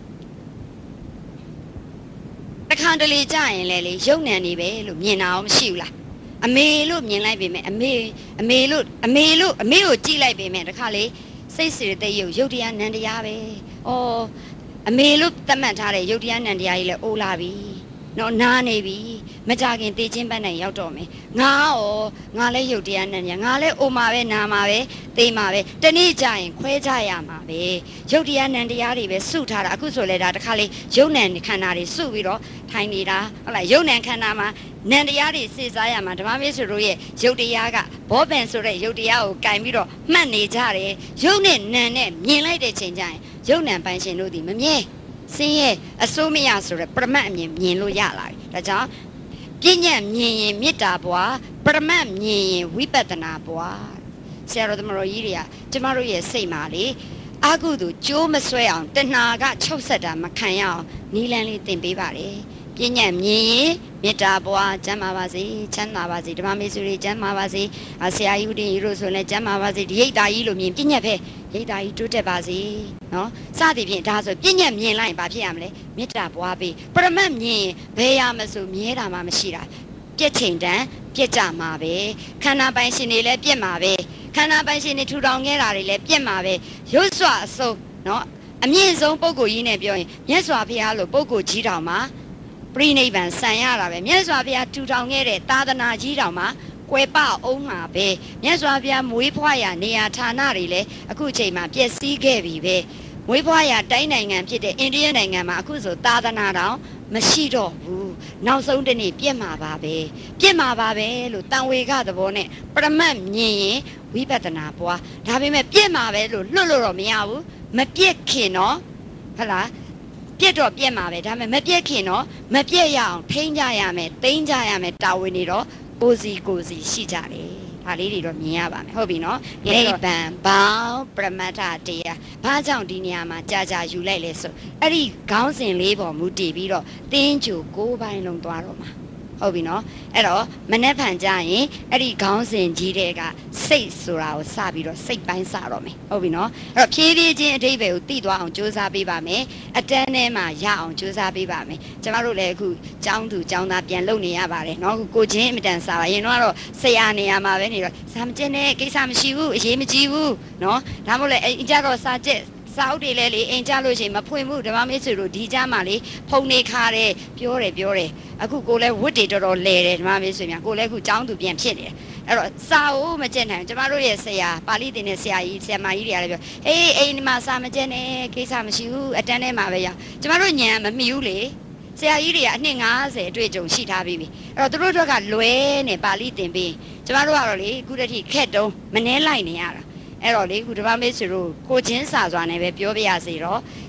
A: တခါတလေကြရင်လေယုံနံနေပဲလို့မြင်တာအောင်မရှိဘူးလားအမေလို့မြင်လိုက်ပေမဲ့အမေကိုကြည့်လိုက်ပေမဲ့တခါလေစိတ်စေတဲ့ရုပ်တရားနံတရားပဲ။အော်အမေလို့သတ်မှတ်ထားတဲ့ရုပ်တရားနံတရားကြီးလည်းအိုးလာပြီ။နော်နားနေပြီ။မကြခင်တေချင်းပန်းနိုင်ရောက်တော့မယ်။ငါလည်းရုပ်တရားနံတရားငါလည်းအိုမှာပဲနာမှာပဲသိမှာပဲတနေ့ကျရင်ခွဲကြရမှာပဲ။ရုပ်တရားနံတရားတွေပဲစုထားတာအခုဆိုလဲဒါတခါလေရုပ်နံခန္ဓာတွေစုပြီးတော့ထိုင်နေတာဟုတ်လားရုပ်နံခန္ဓာမှာနံတရားတွေစေစားရမှာဓမ္မမေဆိုတို့ရဲ့ရုပ်တရားကဘောပင်ဆိုတဲ့ရုပ်တရားကိုကင်ပြီးတော့မှတ်နေကြတယ်ရုပ်နဲ့နံနဲ့မြင်လိုက်တဲ့ချိန်ကျရင်ရုပ်နံပိုင်ရှင်တို့ဒီမမြဲစင်းရဲ့အစိုးမရဆိုတဲ့ပရမတ်အမြင်မြင်လို့ရလာပြီဒါကြောင့်ပြည့်ညက်မြင်ရင်မေတ္တာပွားပရမတ်မြင်ရင်ဝိပဿနာပွားဆရာတော်သမတော်ကြီးတွေကကျမတို့ရဲ့စိတ်မှာလေအာဟုသူကြိုးမဆွဲအောင်တဏှာကချုပ်ဆက်တာမခံရအောင်နီးလန်းလေးသင်ပေးပါတယ်ပြည့်ညက်မြင်ရင်မေတ္တာပွားကျမ်းပါပါစေချမ်းသာပါစေဓမ္မမေစုတွေကျမ်းပါပါစေဆရာကြီးဦးတင်ကြီးတို့ဆိုလည်းကျမ်းပါပါစေဒီရိတ်တာကြီးလို့မြင်ပြည့်ညက်ပဲရိတ်တာကြီးတိုးတက်ပါစေနော်စသည်ဖြင့်ဒါဆိုပြည့်ညက်မြင်လိုက်ရင်ဘာဖြစ်ရမလဲမေတ္တာပွားပေးပရမတ်မြင်ရင်ဘယ်ရမဆိုမြဲတာမှမရှိတာပြည့်ချိန်တန်းပြည့်ကြမှာပဲခန္ဓာပိုင်ရှင်တွေလည်းပြည့်မှာပဲခန္ဓာပိုင်ရှင်တွေထူထောင်ခဲ့တာတွေလည်းပြည့်မှာပဲရုပ်စွာအစုံနော်အမြင့်ဆုံးပုဂ္ဂိုလ်ကြီးနဲ့ပြောရင်မြတ်စွာဘုရားလိုပုဂ္ဂိုလ်ကြီးတော်မှာပြိနိဗ္ဗာန်ဆံရတာပဲမြတ်စွာဘုရားထူထောင်ခဲ့တဲ့သာသနာကြီးတော်မှာကွယ်ပအောင်မှာပဲမြတ်စွာဘုရားမွေးဖွားရာနေရာဌာနတွေလည်းအခုချိန်မှာပျက်စီးခဲ့ပြီပဲမွေးဖွားရာတိုင်းနိုင်ငံဖြစ်တဲ့အိန္ဒိယနိုင်ငံမှာအခုဆိုသာသနာတော်မရှိတော့ဘူးနောက်ဆုံးတနေ့ပြည့်မှာပါပဲလို့တန်ဝေကသဘောနဲ့ပရမတ်မြင်ရင်ဝိပဿနာပွားဒါပေမဲ့ပြည့်မှာပဲလို့လွတ်လို့တော့မရဘူးမပြည့်ခင်တော့ဟုတ်လားပြည့်တော့ပြည့်မှာပဲဒါပေမဲ့မပြည့်ခင်တော့မပြည့်ရအောင်ထိန်းကြရမယ်သိမ်းကြရမယ်တာဝန်တွေတော့ကိုစီရှိကြတယ်ဒါလေးတွေတော့မြင်ရပါမယ်ဟုတ်ပြီနော်နိဗ္ဗာန်ဘောင်းပရမတ္ထတရားဘာကြောင့်ဒီနေရာမှာကြာယူလိုက်လဲဆိုအဲ့ဒီခေါင်းစဉ်လေးပေါ်မူတည်ပြီးတော့တင်းကြို9ပိုင်းလုံးသွားတော့မှာဟုတ်ပြီနော်အဲ့တော့မနေ့ဖန်ကြရင်အဲ့ဒီခေါင်းစဉ်ကြီးတဲ့ကစိတ်ဆိုတာကိုစပြီးတော့စိတ်ပိုင်းစတော့မယ်ဟုတ်ပြီနော်အဲ့တော့ဖြည်းဖြည်းချင်းအဓိပ္ပာယ်ကိုသိသွားအောင်ကြိုးစားပေးပါမယ်အတန်းထဲမှာရအောင်ကြိုးစားပေးပါမယ်ကျမတို့လည်းအခုကျောင်းသူကျောင်းသားပြန်လုပ်နေရပါတယ်နော်ကိုချင်းအမတန်စားပါရင်တော့ဆရာနေရာမှာပဲနေတော့စာမကျင်တဲ့ကိစ္စမရှိဘူးအရေးမကြီးဘူးနော်ဒါမို့လဲအကြတော့စာကျက်စာအုပ်တွေလည်းလေအင်ကြလို့ရှိရင်မဖွင့်ဘူးဓမ္မမေဆွေတို့ဒီကြမှာလေဖုန်နေခါတယ်ပြောတယ်အခုကိုလည်းဝတ်တွေတော်တော်လဲတယ်ဓမ္မမေဆွေများကိုလည်းအခုကျောင်းသူပြန်ဖြစ်နေတယ်အဲ့တော့စာအုပ်မကျက်နိုင်ကျမတို့ရဲ့ဆရာပါဠိသင်တဲ့ဆရာကြီးဆရာမကြီးတွေကလည်းပြောအေးအိမ်မှာစာမကျက်နဲ့ကိစ္စမရှိဘူးအတန်းထဲမှာပဲရကျမတို့ညံမမီဘူးလေဆရာကြီးတွေကအနှစ်90အတွေ့အကြုံရှိထားပြီအဲ့တော့သူတို့ကလွဲနေပါဠိသင်ပြီးကျမတို့ကတော့လေအခုတည်းခက်တုံးမနှဲလိုက်နေရတာအဲ့တော့လေခုဓမ္မမေဆွေတို့ကိုချင်းစာစွာနဲ့ပဲပြောပြရစီတော့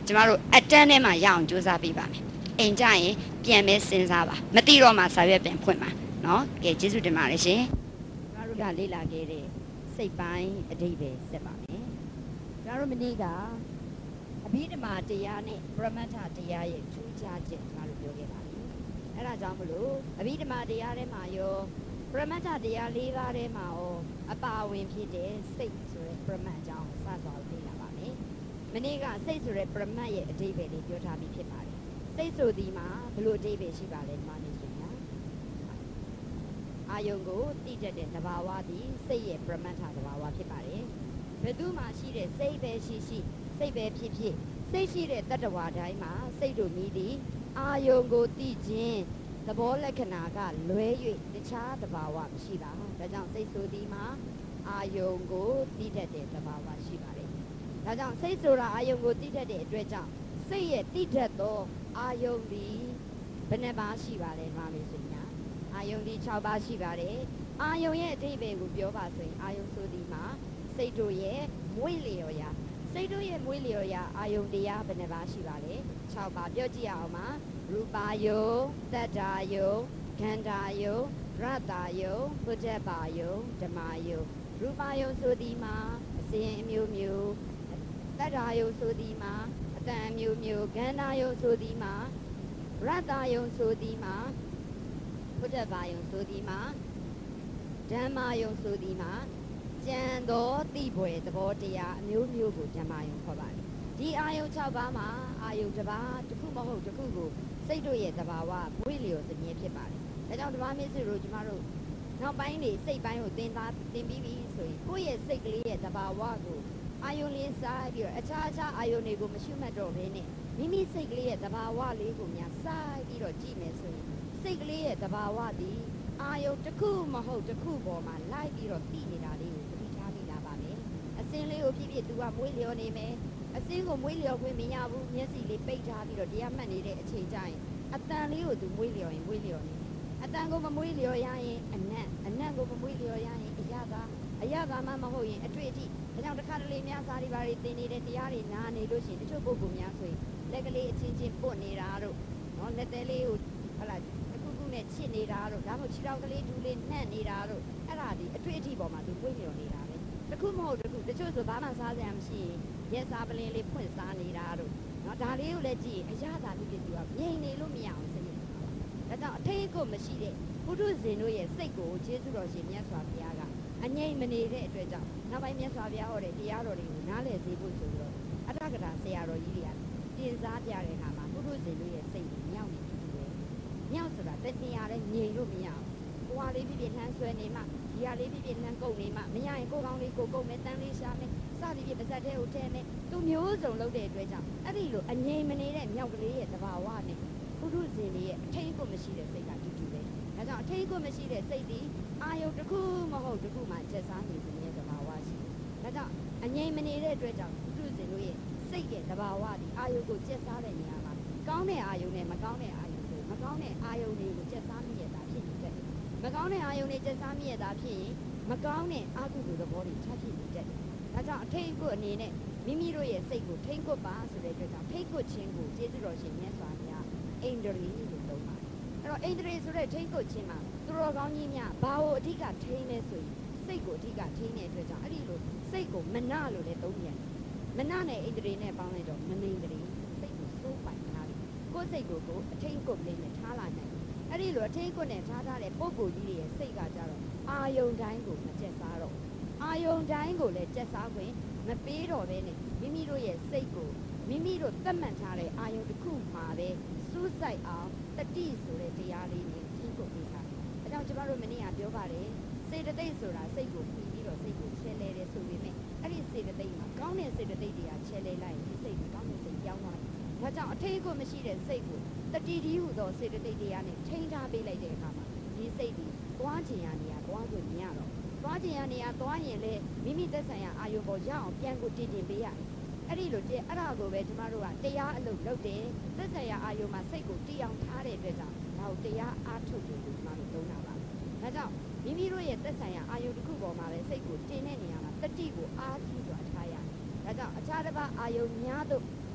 A: ကျမတို့အတန်းထဲမှာရအောင်ကြိုးစားပေးပါမယ်အိမ်ကြရင်ပြန်မဲစဉ်းစားပါမသိတော့မှစာရွက်ပြန်ဖွင့်ပါနော်ကဲကျေးဇူးတင်ပါတယ်ရှင်ကျမတို့ကလေ့လာခဲ့တဲ့စိတ်ပိုင်းအဓိပ္ပာယ်ဆက်ပါမယ်ကျမတို့မနေ့ကအဘိဓမ္မာတရားနဲ့ပရမတ္ထတရားရဲ့ထူးခြားချက်ကျမတို့ပြောခဲ့ပါပြီအဲ့ဒါကြောင့်မလို့အဘိဓမ္မာတရားထဲမှာရောပရမတ္ထတရား၄ပါးထဲမှာရောအပါဝင်ဖြစ်တဲ့စိတ်ဆိုတဲ့ပရမတ်အကြောင်းစသွားလေ့လာပါမယ်မနေ့ကစိတ်ဆိုတဲ့ပရမတ်ရဲ့အဓိပ္ပာယ်လေးပြောထားပြီးဖြစ်ပါတယ်စိတ်ဆိုဒီမှာဘလို့အဓိပ္ပာယ်ရှိပါလဲဒီမှာနေဆိုရင်အာယုံကိုတိတတ်တဲ့သဘာဝသည်စိတ်ရဲ့ပရမတ္ထသဘာဝဖြစ်ပါတယ်ဘယ်သူမှရှိတဲ့စိတ်ပဲရှိရှိစိတ်ပဲဖြစ်ဖြစ်စိတ်ရှိတဲ့တတ္တဝါတိုင်းမှာစိတ်တို့မြည်သည်အာယုံကိုတိခြင်းသဘောလက္ခဏာကလွဲ၍တခြားသဘာဝမရှိပါဒါကြောင့်စိတ်ဆိုသည်မှာအာယုံကိုတိတတ်တဲ့သဘာဝရှိပါတယ်ဒါကြောင့်စိတ်ဆိုတာအာယုံကိုတိတတ်တဲ့အတွက်ကြောင့်စိတ်ရဲ့တိတတ်သောအာယုံသည်ဘယ်နှပါးရှိပါလဲမှာလို့ဆိုရင်အာယုံဒီ6ပါးရှိပါတယ်အာယုံရဲ့အဓိပ္ပာယ်ကိုပြောပါဆိုရင်အာယုံဆိုဒီမှာစိတ်တို့ရဲ့မွေးလျော်ရာစိတ်တို့ရဲ့မွေးလျော်ရာအာယုံတရားဘယ်နှပါးရှိပါလဲ6ပါးပြောကြည့်အောင်ပါရူပါယုံတတ္တာယုံခန္ဓာယုံရတ္တာယုံဘုဒ္ဓဘာယုံဓမ္မယုံရူပါယုံဆိုဒီမှာအစဉ်အမျိုးမျိုးတတ္တာယုံဆိုဒီမှာအတန်မျိုးမျိုးခန္ဓာယုံဆိုဒီမှာရတ္တာယုံဆိုဒီမှာဘုဒ္ဓဘာယုံဆိုဒီမှာဓမ္မယုံဆိုဒီမှာကျန်သောတိပွေသဘောတရားအမျိုးမျိုးကိုဓမ္မယုံခေါ်ပါတယ်ဒီအာယုံ6ပါးမှာအာယုံတစ်ပါးတစ်ခုမဟုတ်တစ်ခုကိုစိတ်တို့ရဲ့သဘာဝမွေးလျော်သမြဲဖြစ်ပါတယ်ဒါကြောင့်ဓမ္မမစ္စည်းတို့ကျမတို့နောက်ပိုင်းနေစိတ်ပိုင်းကိုသင်ပြီးပြီဆိုရင်ကိုယ့်ရဲ့စိတ်ကလေးရဲ့သဘာဝကိုအာယုံလေးစားပြီးတော့အခြားအာယုံတွေကိုမရှုမှတ်တော့ဘဲနဲ့မိမိစိတ်ကလေးရဲ့သဘာဝလေးကိုများစားပြီးတော့ကြည့်မယ်ဆိုရင်စိတ်ကလေးရဲ့သဘာဝသည်အာယုံတစ်ခုမဟုတ်တစ်ခုပေါ်မှာလိုက်ပြီးတော့သိနေတာလေးကိုသတိထားမိလာပါမယ်အစင်းလေးကိုဖြစ်ဖြစ်သူကမွေးလျော်နေမယ်အစင်းကိုမွေးလျော်ခွင့်မရဘူးမျက်စိလေးပိတ်ထားပြီးတော့တရားမှတ်နေတဲ့အချိန်ကျရင်အတန်လေးကိုသူမွေးလျော်ရင်မွေးလျော်နေအတန်ကိုမမွေးလျော်ရရင်အနံ့ကိုမမွေးလျော်ရရင်အရသာမှမဟုတ်ရင်အတွေ့အထိဒါကြောင့်တစ်ခါတလေများစားတွေပါတွေသင်နေတဲ့တရားတွေနားနေလို့ရှိရင်တချို့ပုဂ္ဂိုလ်များဆိုရင်လက်ကလေးအချင်းချင်းပွတ်နေတာတို့နော်လက်သေးလေးကိုဟုတ်လားခုနဲ့ချစ်နေတာတို့ဒါမှမဟုတ်ခြေထောက်ကလေးဒူးလေးနှံ့နေတာတို့အဲ့ဒါဒီအတွေ့အထိပေါ်မှာသူပွေ့လျော်နေတာပဲတခုမဟုတ်တခုတချို့ဆိုဘာမှစားစရာမရှိရင်ရက်စားပလင်းလေးဖွင့်စားနေတာတို့နော်ဒါလေးကိုလည်းကြည့်အရသာဖြစ်သူကငြိမ်နေလို့မရအောင်စနစ်ဒါကြောင့်အထိတ်ကိုမရှိတဲ့ဘုဒ္ဓဇင်တို့ရဲ့စိတ်ကိုကျေးဇူးတော်ရှင်မြတ်စွာဘုရားကအငြိမ်မနေတဲ့အတွက်ကြောင့်နောက်ပိုင်းမြတ်စွာဘုရားဟောတဲ့တရားတော်တွေကိုနားလည်စေဖို့ဆိုပြီးတော့အတ္တကထာဆရာတော်ကြီးတွေကတင်စားပြတဲ့အခါမှာဘုဒ္ဓဇင်တို့ရဲ့စိတ်ကိုမြောက်နေတယ်မြောက်ဆိုတာတဏှာလည်းငြိမ်လို့မရအောင်ကိုယ်ဟာလေးဖြစ်ဖြစ်နှမ်းဆွဲနေမှဒီဟာလေးဖြစ်ဖြစ်နှမ်းကုန်နေမှမရရင်ကိုယ်ကောင်းလေးကိုကုန်မယ်တန်းလေးရှာမယ်စသည်ဖြင့်ပါဇက်သေးကိုထဲမယ်သူမျိုးစုံလုပ်တဲ့အတွက်ကြောင့်အဲ့ဒီလိုအငြိမ်မနေတဲ့မြောက်ကလေးရဲ့သဘာဝနဲ့ဘုဒ္ဓဇင်လေးရဲ့အထိတ်ကိုမရှိတဲ့စိတ်ကတူတူပဲဒါကြောင့်အထိတ်ကိုမရှိတဲ့စိတ်ဒီအာယုတစ်ခုမဟုတ်တစ်ခုမှချက်စားနေခြင်းရဲ့သဘာဝရှိတယ်ဒါကြောင့်အငြိမ်မနေတဲ့အတွက်ကြောင့်ဘုဒ္ဓဇင်တို့ရဲ့စိတ်ရဲ့သဘာဝဒီအာယုကိုချက်စားတဲ့နေရာမှာကောင်းတဲ့အာယုနဲ့မကောင်းတဲ့အာယုဆိုမကောင်းတဲ့အာယုတွေကိုချက်စားမိရတာဖြစ်နေတယ်မကောင်းတဲ့အာယုနဲ့ချက်စားမိရတာဖြစ်ရင်မကောင်းတဲ့အာဟုလိုသဘောတွေထပ်ဖြစ်နေတယ်ဒါကြောင့်အထိတ်ကိုအနေနဲ့မိမိတို့ရဲ့စိတ်ကိုထိမ့်ကွပါဆိုတဲ့အတွက်ကြောင့်ထိမ့်ကွခြင်းကိုကျေးဇူးတော်ရှင်မြတ်စွာဘုရားအိန္ဒြေလို့သုံးပါတယ်အဲ့တော့အိန္ဒြေဆိုတဲ့ထိမ့်ကွခြင်းမှာသူတော်ကောင်းကြီးများဘာကိုအဓိကထိမ့်လဲဆိုရင်စိတ်ကိုအဓိကထိမ့်တဲ့အတွက်ကြောင့်အဲ့ဒီလိုစိတ်ကိုမနလို့လည်းသုံးပြန်မနနဲ့အိန္ဒြေနဲ့ပေါင်းလိုက်တော့မနိန္ဒြေစိတ်ကိုစိုးပိုင်ထားတယ်ကိုယ်စိတ်ကိုအထိမ့်ကွလေးနဲ့ထားလာနိုင်အဲ့ဒီလိုအထိမ့်ကွနဲ့ထားတဲ့ပုံကိုကြီးတွေရဲ့စိတ်ကကြတော့အာယုံတိုင်းကိုမကျက်စားတော့အာယုံတိုင်းကိုလည်းကျက်စားခွင့်မပေးတော့ဘဲနဲ့မိမိတို့ရဲ့စိတ်ကိုမိမိတို့သတ်မှတ်ထားတဲ့အာယုံတစ်ခုမှာပဲစူးစိုက်အောင်တတိဆိုတဲ့တရားလေးနဲ့ရှင်းကိုပေးထားတယ်။အဲကြောင့်ကျမတို့မနေ့ကပြောပါတယ်စေတသိက်ဆိုတာစိတ်ကိုပြီးပြီးတော့စိတ်ကိုချဲလဲတယ်ဆိုပေမဲ့အဲ့ဒီစေတသိက်မှာကောင်းတဲ့စေတသိက်တွေကချဲလဲလိုက်ရင်ဒီစိတ်ကကောင်းတဲ့စိတ်ပြောင်းသွားတယ်။ဒါကြောင့်အထိတ်ကိုမရှိတဲ့စိတ်ကိုတတိဒီဟုသောစေတသိက်တရားနဲ့ထိန်းထားပေးလိုက်တဲ့အခါမှာဒီစိတ်ဒီသွားခြင်းရနေရသွားခွင့်မရတော့သွားခြင်းရနေရသွားရင်လေမိမိသက်ဆိုင်ရာအာယုပေါ်ရအောင်ပြန်ကိုတင်ပေးရတယ်အဲ့ဒီလိုအဲ့ဒါကိုပဲကျမတို့ကတရားအလုပ်လုပ်တယ်သက်ဆိုင်ရာအာယုမှာစိတ်ကိုတည်အောင်ထားတဲ့အတွက်ကြောင့်ဒါကိုတရားအားထုတ်တယ်လို့ကျမတို့သုံးတာပါဒါကြောင့်မိမိတို့ရဲ့သက်ဆိုင်ရာအာယုတစ်ခုပေါ်မှာပဲစိတ်ကိုတင်တဲ့နေရာမှာတတိကိုအားကြီးစွာထားရတယ်ဒါကြောင့်အခြားတစ်ပါးအာယုများတို့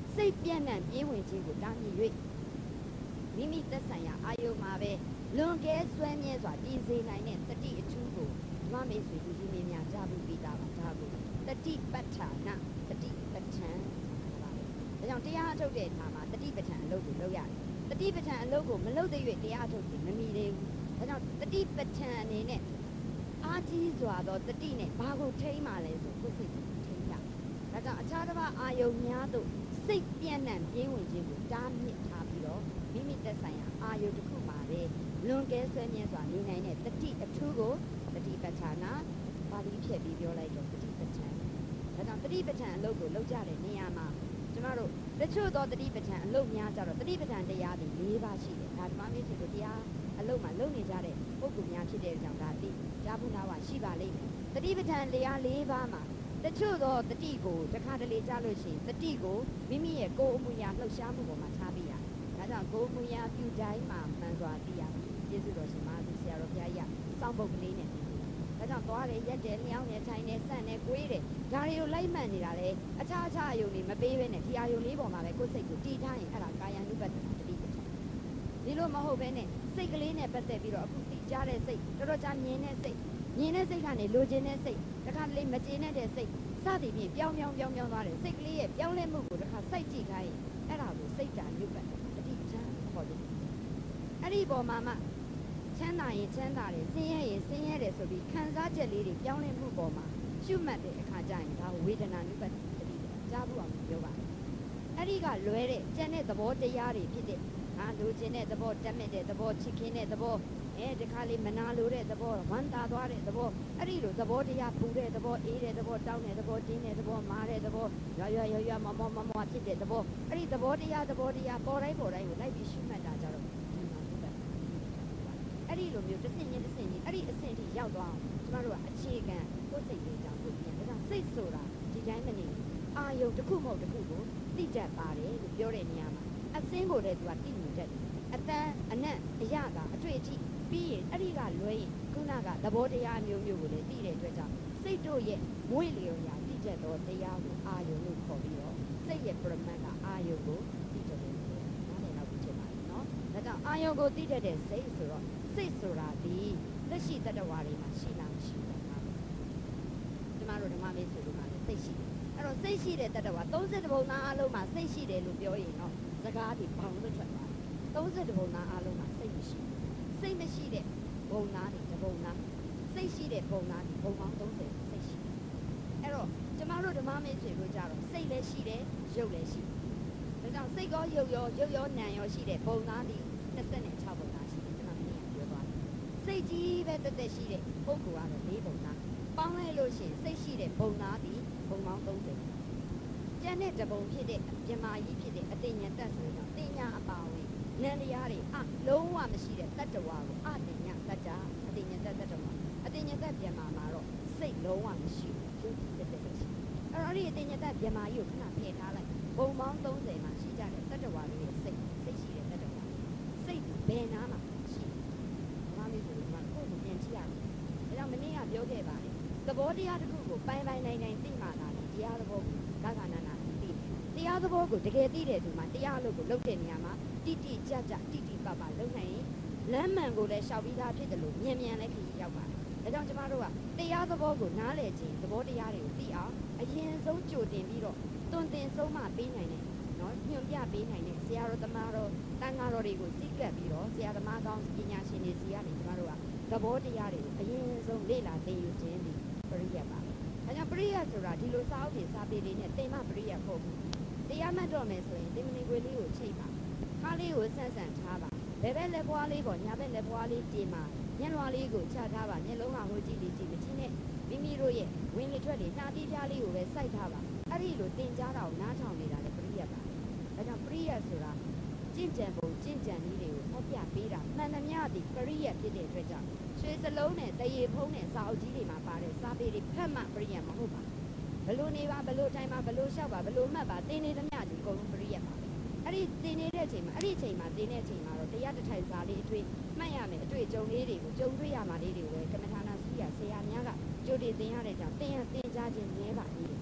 A: စိတ်ပြန့်နှံ့ပြေးဝင်ခြင်းကိုတားမြစ်၍မိမိသက်ဆိုင်ရာအာယုမှာပဲလွန်ကဲဆွဲမြဲစွာတည်စေနိုင်တဲ့တတိအထူးကိုဓမ္မမိတ်ဆွေလူကြီးများကြားပြီးပြီးသားပါဒါကိုတတိပဋ္ဌာနတတိပဋ္ဌာန်ဒါကြောင့်တရားအထုတ်တဲ့အခါမှာတတိပဋ္ဌာန်အလုပ်ကိုလုပ်ရတယ်တတိပဋ္ဌာန်အလုပ်ကိုမလုပ်သေး၍တရားအထုတ်ပြီးမမီသေးဘူးဒါကြောင့်တတိပဋ္ဌာန်အနေနဲ့အားကြီးစွာသောတတိနဲ့ဘာကိုထိန်းမှလဲဆိုကိုယ်စိတ်ကိုထိန်းရဒါကြောင့်အခြားတစ်ပါးအာယုံများသို့စိတ်ပြန့်နှံ့ပြေးဝင်ခြင်းကိုတားမြစ်ထားပြီးတော့မိမိသက်ဆိုင်ရာအာယုတစ်ခုမှာပဲလွန်ကဲဆွဲမြဲစွာနေနိုင်တဲ့တတိအထူးကိုတတိပဋ္ဌာနာပါဠိဖြတ်ပြီးပြောလိုက်တော့တတိပဋ္ဌာန်ဒါကြောင့်တတိပဋ္ဌာန်အလုပ်ကိုလုပ်ကြတဲ့နေရာမှာကျမတို့တချို့သောတတိပဋ္ဌာန်အလုပ်များကြတော့တတိပဋ္ဌာန်တရားတွေ၄ပါးရှိတယ်ဒါဓမ္မမျိုးတွေကိုတရားအလုပ်မှာလုပ်နေကြတဲ့ပုဂ္ဂိုလ်များဖြစ်တဲ့ကြောင့်ဒါသိကြားဖို့နာဝရှိပါလိမ့်မယ်တတိပဋ္ဌာန်တရား၄ပါးမှာတချို့သောတတိကိုတခါတလေကြားလို့ရှိရင်တတိကိုမိမိရဲ့ကိုယ်အမှုရာလှုပ်ရှားမှုပေါ်မှာထားပြရတယ်ဒါကြောင့်ကိုယ်အမှုရာပြုတိုင်းမှာမှန်စွာသိရတယ်ကျေးဇူးတော်ရှင်မဆရာတော်ဘုရားကြီးစောင့်ပုတ်ကလေးနဲ့ဒါကြောင့်သွားတယ်ရက်တယ်လျှောင်းတယ်ထိုင်တယ်ဆန့်တယ်ကိုွေးတယ်ဒါတွေကိုလိုက်မှန်နေတာလေအခြားအယုံတွေမပေးဘဲနဲ့ဒီအယုံလေးပေါ်မှာပဲကိုယ်စိတ်ကိုတည်ထားရင်အဲ့ဒါကာယ ानु ပတ္တနာတတိပဋ္ဌာန်ဒီလိုမဟုတ်ဘဲနဲ့စိတ်ကလေးနဲ့ပတ်သက်ပြီးတော့အခုသိကြတဲ့စိတ်တော်တော်ကြာမြင်တဲ့စိတ်ကနေလိုချင်တဲ့စိတ်တခါတလေမကျေနပ်တဲ့စိတ်စသည်ဖြင့်ပြောင်းသွားတယ်စိတ်ကလေးရဲ့ပြောင်းလဲမှုကိုတခါစိုက်ကြည့်ခိုင်းအဲ့ဒါကိုစိတ်ဓာတ် ानु ပတ္တနာတတိပဋ္ဌာန်ခေါ်တယ်အဲ့ဒီပေါ်မှာမှချမ်းသာရင်ချမ်းသာတယ်ဆင်းရဲရင်ဆင်းရဲတယ်ဆိုပြီးခံစားချက်လေးတွေပြောင်းလဲမှုပေါ်မှာရှုမှတ်တဲ့အခါကျရင်ဒါဝေဒနာ ानु ပတ္တနာတတိပဋ္ဌာန်ကြားဖို့အောင်ပြောပါတယ်အဲ့ဒီကလွဲတဲ့ကျန်တဲ့သဘောတရားတွေဖြစ်တဲ့လိုချင်တဲ့သဘောတက်မဲ့တဲ့သဘောချစ်ခင်တဲ့သဘောဒီခါလေးမနာလိုတဲ့သဘောဝမ်းသာသွားတဲ့သဘောအဲ့ဒီလိုသဘောတရားပူတဲ့သဘောအေးတဲ့သဘောတောင်းတဲ့သဘောတင်းတဲ့သဘောမာတဲ့သဘောရွမမောဖြစ်တဲ့သဘောအဲ့ဒီသဘောတရားပေါ်တိုင်းကိုလိုက်ပြီးရှုမှတ်တာကြတော့ဒီမှာဒီပဲအဲ့ဒီလိုမျိုးတစ်ဆင့်ချင်းအဲ့ဒီအဆင့်ထိရောက်သွားအောင်ကျမတို့ကအခြေခံကိုယ်စိတ်လေးကြောင့်ကိုပြင်ဒါကြောင့်စိတ်ဆိုတာဒီတိုင်းမနေအာယုံတစ်ခုမဟုတ်တစ်ခုကိုသိတတ်ပါတယ်လို့ပြောတဲ့နေရာမှာအစင်းကိုလည်းသူကသိနေတတ်တယ်အတန်းအနက်အရသာအတွေ့အထိပြီးရင်အဲ့ဒီကလွဲရင်ခုနကသဘောတရားမျိုးကိုလည်းသိတဲ့အတွက်ကြောင့်စိတ်တို့ရဲ့မွေ့လျော်ရာသိချက်သောတရားကိုအာယုံလို့ခေါ်ပြီးတော့စိတ်ရဲ့ပရမတ်ကအာယုံကိုသိတတ်တယ်နားလည်တော့ဖြစ်ပါလိမ့်နော်ဒါကြောင့်အာယုံကိုသိတတ်တဲ့စိတ်ဆိုတော့စိတ်ဆိုတာဒီလက်ရှိတတ္တဝါတွေမှာရှိလားမရှိဘူးလားကျမတို့ဓမ္မမေဆိုလို့ကလည်းစိတ်ရှိတယ်အဲ့တော့စိတ်ရှိတဲ့တတ္တဝါ30ဘုံသားအလုံးမှာစိတ်ရှိတယ်လို့ပြောရင်တော့စကားတွေဘောင်လို့ထွက်သွားတယ်30ဘုံသားအလုံးမှာစိတ်မရှိဘူးစိတ်မရှိတဲ့ဘုံသားတွေတဘုံသားစိတ်ရှိတဲ့ဘုံသားတွေဘုံပေါင်း30စိတ်ရှိတယ်အဲ့တော့ကျမတို့ဓမ္မမေဆိုလို့ကြတော့စိတ်လည်းရှိတယ်ရုပ်လည်းရှိတယ်ဒါကြောင့်စိတ်ရောရုပ်ရောနာမ်ရောရှိတဲ့ဘုံသားတွေ26ဘုံသားရှိတယ်ကျမမင်းကပြောသွားတယ်စိတ်ကြီးပဲတက်တက်ရှိတဲ့ပုဂ္ဂိုလ်ကတော့4ဘုံသားပေါင်းလိုက်လို့ရှိရင်စိတ်ရှိတဲ့ဘုံသားတွေဘုံပေါင်း30ကျန်တဲ့တဘုံဖြစ်တဲ့မြမာကြီးဖြစ်တဲ့အတိညာတက်ဆိုတော့တင်ညာအပါဝင်နန္တရားတွေလုံးဝမရှိတဲ့တတ္တဝါကိုအတင်ညာတတ္တာအတင်ညာတတ္တဝါအတင်ညာတက်မြမာမှာတော့စိတ်လုံးဝမရှိဘူးကျုပ်တက်တက်ရှိအဲ့တော့ဒီအတင်ညာတက်မြမာကြီးကိုခဏဖယ်ထားလိုက်ဘုံပေါင်း30မှာရှိကြတဲ့တတ္တဝါတွေရဲ့စိတ်ရှိတဲ့တတ္တဝါစိတ်ဘယ်နာမှာရှိဘာလို့ဆိုတော့ကိုယ်ကိုပြန်ကြည့်ရတယ်ဒါကြောင့်မနေ့ကပြောခဲ့ပါတယ်သဘောတရားတစ်ခုကိုပိုင်နိုင်သိမှလာတယ်တရားသဘောကကနာနာသိတရားသဘောကိုတကယ်သိတဲ့သူမှတရားလို့ကိုလုပ်တဲ့နေရာမှာတိတိကျကျတိတိပပလုပ်နိုင်ရင်လမ်းမှန်ကိုလည်းရှောက်ပြီးသားဖြစ်တယ်လို့မြန်လည်းခရီးရောက်ပါတယ်ဒါကြောင့်ကျမတို့ကတရားသဘောကိုနားလည်ခြင်းသဘောတရားတွေကိုသိအောင်အရင်ဆုံးကြိုတင်ပြီးတော့တွင်တင်ဆုံးမှပေးနိုင်တယ်နော်ညွှန်ပြပေးနိုင်တဲ့ဆရာတော်တမတော်တန်ဃာတော်တွေကိုစိတ်ကပ်ပြီးတော့ဆရာသမားကောင်းပညာရှင်တွေစီကနေကျမတို့ကသဘောတရားတွေကိုအရင်ဆုံးလေ့လာသိယူခြင်းဒီပရိယတ်ပါဒါကြောင့်ပရိယတ်ဆိုတာဒီလိုစာအုပ်တွေစာပေတွေနဲ့သင်မှပရိယတ်ဖို့တရားမှတ်တော့မယ်ဆိုရင်ဒီမနီခွေလေးကိုချိန်ပါခါလေးကိုဆန့်ထားပါဘယ်ဘက်လက်ပွားလေးပေါ်ညာဘက်လက်ပွားလေးတင်ပါညလွှာလေးကိုချထားပါမျက်လုံးကဟိုကြည့်လေးကြည့်မချင်းနဲ့မိမိတို့ရဲ့ဝင်လေထွက်လေနှာတီးပြားလေးကိုပဲစိုက်ထားပါအဲ့ဒီလိုတင်ကြားတာကိုနားထောင်နေတာလေပရိယတ်ပါဒါကြောင့်ပရိယတ်ဆိုတာကျင့်ကြံပုံကျင့်ကြံနည်းတွေကိုဟောပြပေးတာမှန်သမျှဒီပရိယတ်ဖြစ်တဲ့အတွက်ကြောင့်ရွှေစလုံးနဲ့တရေဖုံးနဲ့စာအုပ်ကြီးတွေမှာပါတဲ့စာပေတွေဖတ်မှပရိယတ်မဟုတ်ပါဘလို့နေပါဘလို့တိုင်းပါဘလို့လျှောက်ပါဘလို့မှတ်ပါတင်နေသမျှဒီအကုန်လုံးပရိယတ်ပါအဲ့ဒီတင်နေတဲ့အချိန်မှာတင်တဲ့အချိန်မှာတော့တရားတစ်ထိုင်စာလေးအတွေ့မှတ်ရမယ်အတွေ့အကြုံလေးတွေကိုကြုံတွေ့ရမှာလေးတွေကိုပဲကမ္မထာနာစီရဆရာများကကြိုတင်သင်ရတဲ့ကြောင့်သင်ကြားခြင်းနည်းပါသေးတယ်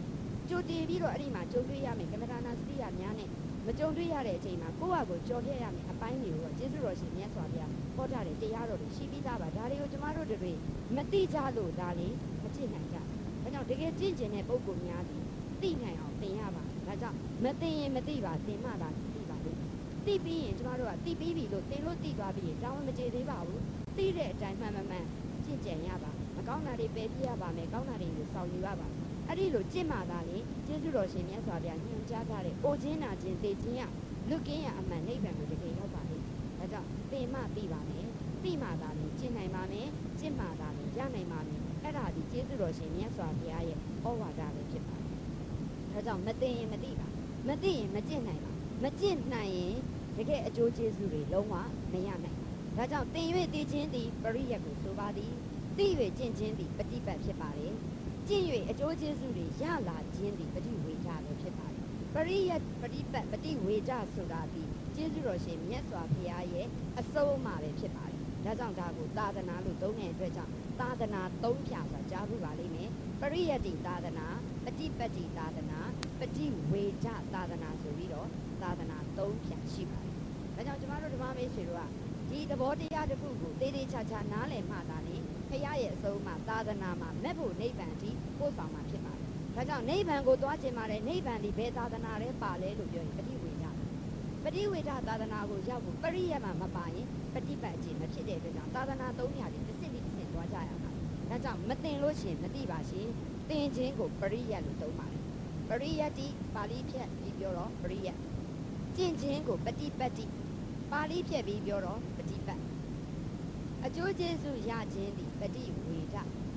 A: ကြိုတင်ပြီးတော့အဲ့ဒီမှာကြုံတွေ့ရမယ်ကမ္မထာနာစတိရများနဲ့မကြုံတွေ့ရတဲ့အချိန်မှာကိုယ့်ဟာကိုကြော်ထည့်ရမယ်အပိုင်းတွေကိုတော့ကျေးဇူးတော်ရှင်မြတ်စွာဘုရားဟောထားတဲ့တရားတော်တွေရှိပြီးသားပါဒါတွေကိုကျမတို့တွေမသိကြလို့ဒါလေးမကျင့်နိုင်ကြဘူးဒါကြောင့်တကယ်ကျင့်ကျင်တဲ့ပုဂ္ဂိုလ်များသည်သိနိုင်အောင်သင်ရပါဒါကြောင့်မသိရင်မသိပါသင်မှသာသိပါလိမ့်သိပြီးရင်ကျမတို့ကသိပြီးပြီလို့သင်လို့သိသွားပြီးရင်တောင်းမကြေသေးပါဘူးသိတဲ့အတိုင်းမှန်ကျင့်ကြံရပါမကောင်းတာတွေပယ်ပြရပါမယ်ကောင်းတာတွေကိုစောင့်ယူရပါအဲ့ဒီလိုကျင့်မှသာလေကျေးဇူးတော်ရှင်မြတ်စွာဘုရားညွှန်ကြားထားတဲ့အိုခြင်းနာခြင်းသိခြင်းရလွတ်ကင်းရအမှန်နိဗ္ဗာန်ကိုတကယ်ရောက်ပါလိမ့်ဒါကြောင့်သင်မှသိပါမယ်သိမှသာလေကျင့်နိုင်ပါမယ်ကျင့်မှသာလေရနိုင်ပါမယ်အဲ့ဒါဒီကျေးဇူးတော်ရှင်မြတ်စွာဘုရားရဲ့ဩဝါဒပဲဖြစ်ပါတယ်ဒါကြောင့်မသိရင်မသိပါမသိရင်မကျင့်နိုင်ပါမကျင့်နိုင်ရင်တကယ်အကျိုးကျေးဇူးတွေလုံးဝမရနိုင်ဒါကြောင့်သင်၍သိခြင်းသည်ပရိယတ်ကိုဆိုပါသည်သိ၍ကျင့်ခြင်းသည်ပฏิပတ်ဖြစ်ပါတယ်ကျင့်၍အကျိုးကျေးဇူးတွေရလာခြင်းသည်ပฏิဝေကြပဲဖြစ်ပါတယ်ပရိယတ်ပฏิပတ်ပฏิဝေကြဆိုတာဒီကျေးဇူးတော်ရှင်မြတ်စွာဘုရားရဲ့အဆုံးအမပဲဖြစ်ပါတယ်ဒါကြောင့်ဒါကိုသာသနာလို့သုံးတဲ့အတွက်ကြောင့်သာသနာသုံးဖြာဆိုတာကြားဖို့ပါလိမ့်မယ်ပရိယတ္တိသာသနာပฏิပတ်တိသာသနာပฏิဝေကြသာသနာဆိုပြီးတော့သာသနာသုံးဖြာရှိပါတယ်ဒါကြောင့်ကျမတို့ဓမ္မမေးဆွေတို့ကဒီသဘောတရားတစ်ခုကိုသေးသေးချာချာနားလည်မှသာလေဖရာရဲ့အဆုံးအမသာသနာမှာမဲ့ဖို့နိဗ္ဗာန်ဒီပို့ဆောင်မှာဖြစ်ပါတယ်ဒါကြောင့်နိဗ္ဗာန်ကိုသွားခြင်းပါတယ်နိဗ္ဗာန်ဒီဘယ်သာသနာလဲပါလဲလို့ပြောရင်ပฏิဝေဒသာသနာကိုရောက်ဖို့ပရိယတ်မှာမပါရင်ပฏิပတ်ခြင်းမဖြစ်တဲ့အတွက်ကြောင့်သာသနာသုံးရာဒီတစ်စစ်ပြီးတစ်စစ်သွားကြရမှာဒါကြောင့်မသိလို့ရှိရင်မသိပါရှင်သင်ခြင်းကိုပရိယတ်လို့သုံးပါတယ်ပရိယတ်ဒီပါဠိဖြတ်ပြီးပြောတော့ပရိယတ်ကျင့်ခြင်းကိုပฏิပတ်တိပါဠိဖြတ်ပြီးပြောတော့ပฏิပတ်အကျိုးကျေးဇူးရခြင်းသည်ပฏิဝေဒ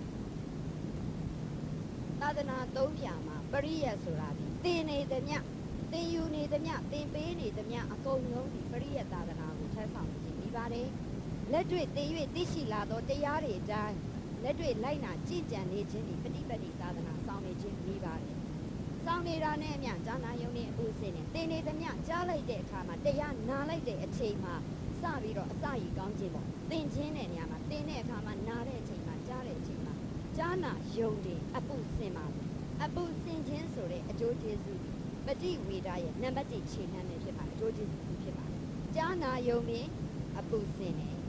A: သာသနာသုံးဖြာမှာပရိယတ်ဆိုတာဒီသင်နေသမျှသင်ယူနေသမျှသင်ပေးနေသမျှအကုန်လုံးဒီပရိယတ်သာသနာကိုထမ်းဆောင်ခြင်းပြီးပါတယ်လက်တွေ့သင်၍သိရှိလာသောတရားတွေအတိုင်းလက်တွေ့လိုက်နာကြည်ကြံနေခြင်းဒီပฏิပတ်တိသာသနာဆောင်နေခြင်းပြီးပါတယ်ဆောင်နေတာနဲ့အမျှဈာနာယုံနေအပူစင်နေသင်နေသမျှကြားလိုက်တဲ့အခါမှာတရားနာလိုက်တဲ့အချိန်မှာစပြီးတော့အစရည်ကောင်းခြင်းပေါ့သင်ခြင်းတဲ့နေရာမှာသင်တဲ့အခါမှာနာတဲ့အချိန်မှာကြားတဲ့အချိန်မှာကြားနာယုံနေအပူစင်ပါအပူစင်ခြင်းဆိုတဲ့အကျိုးကျေးဇူးပฏิဝေဒရဲ့နံပါတ်1ခြေနှမ်းပဲဖြစ်ပါတယ်အကျိုးကျေးဇူးဖြစ်ပါတယ်ကြားနာယုံနေအပူစင်နေ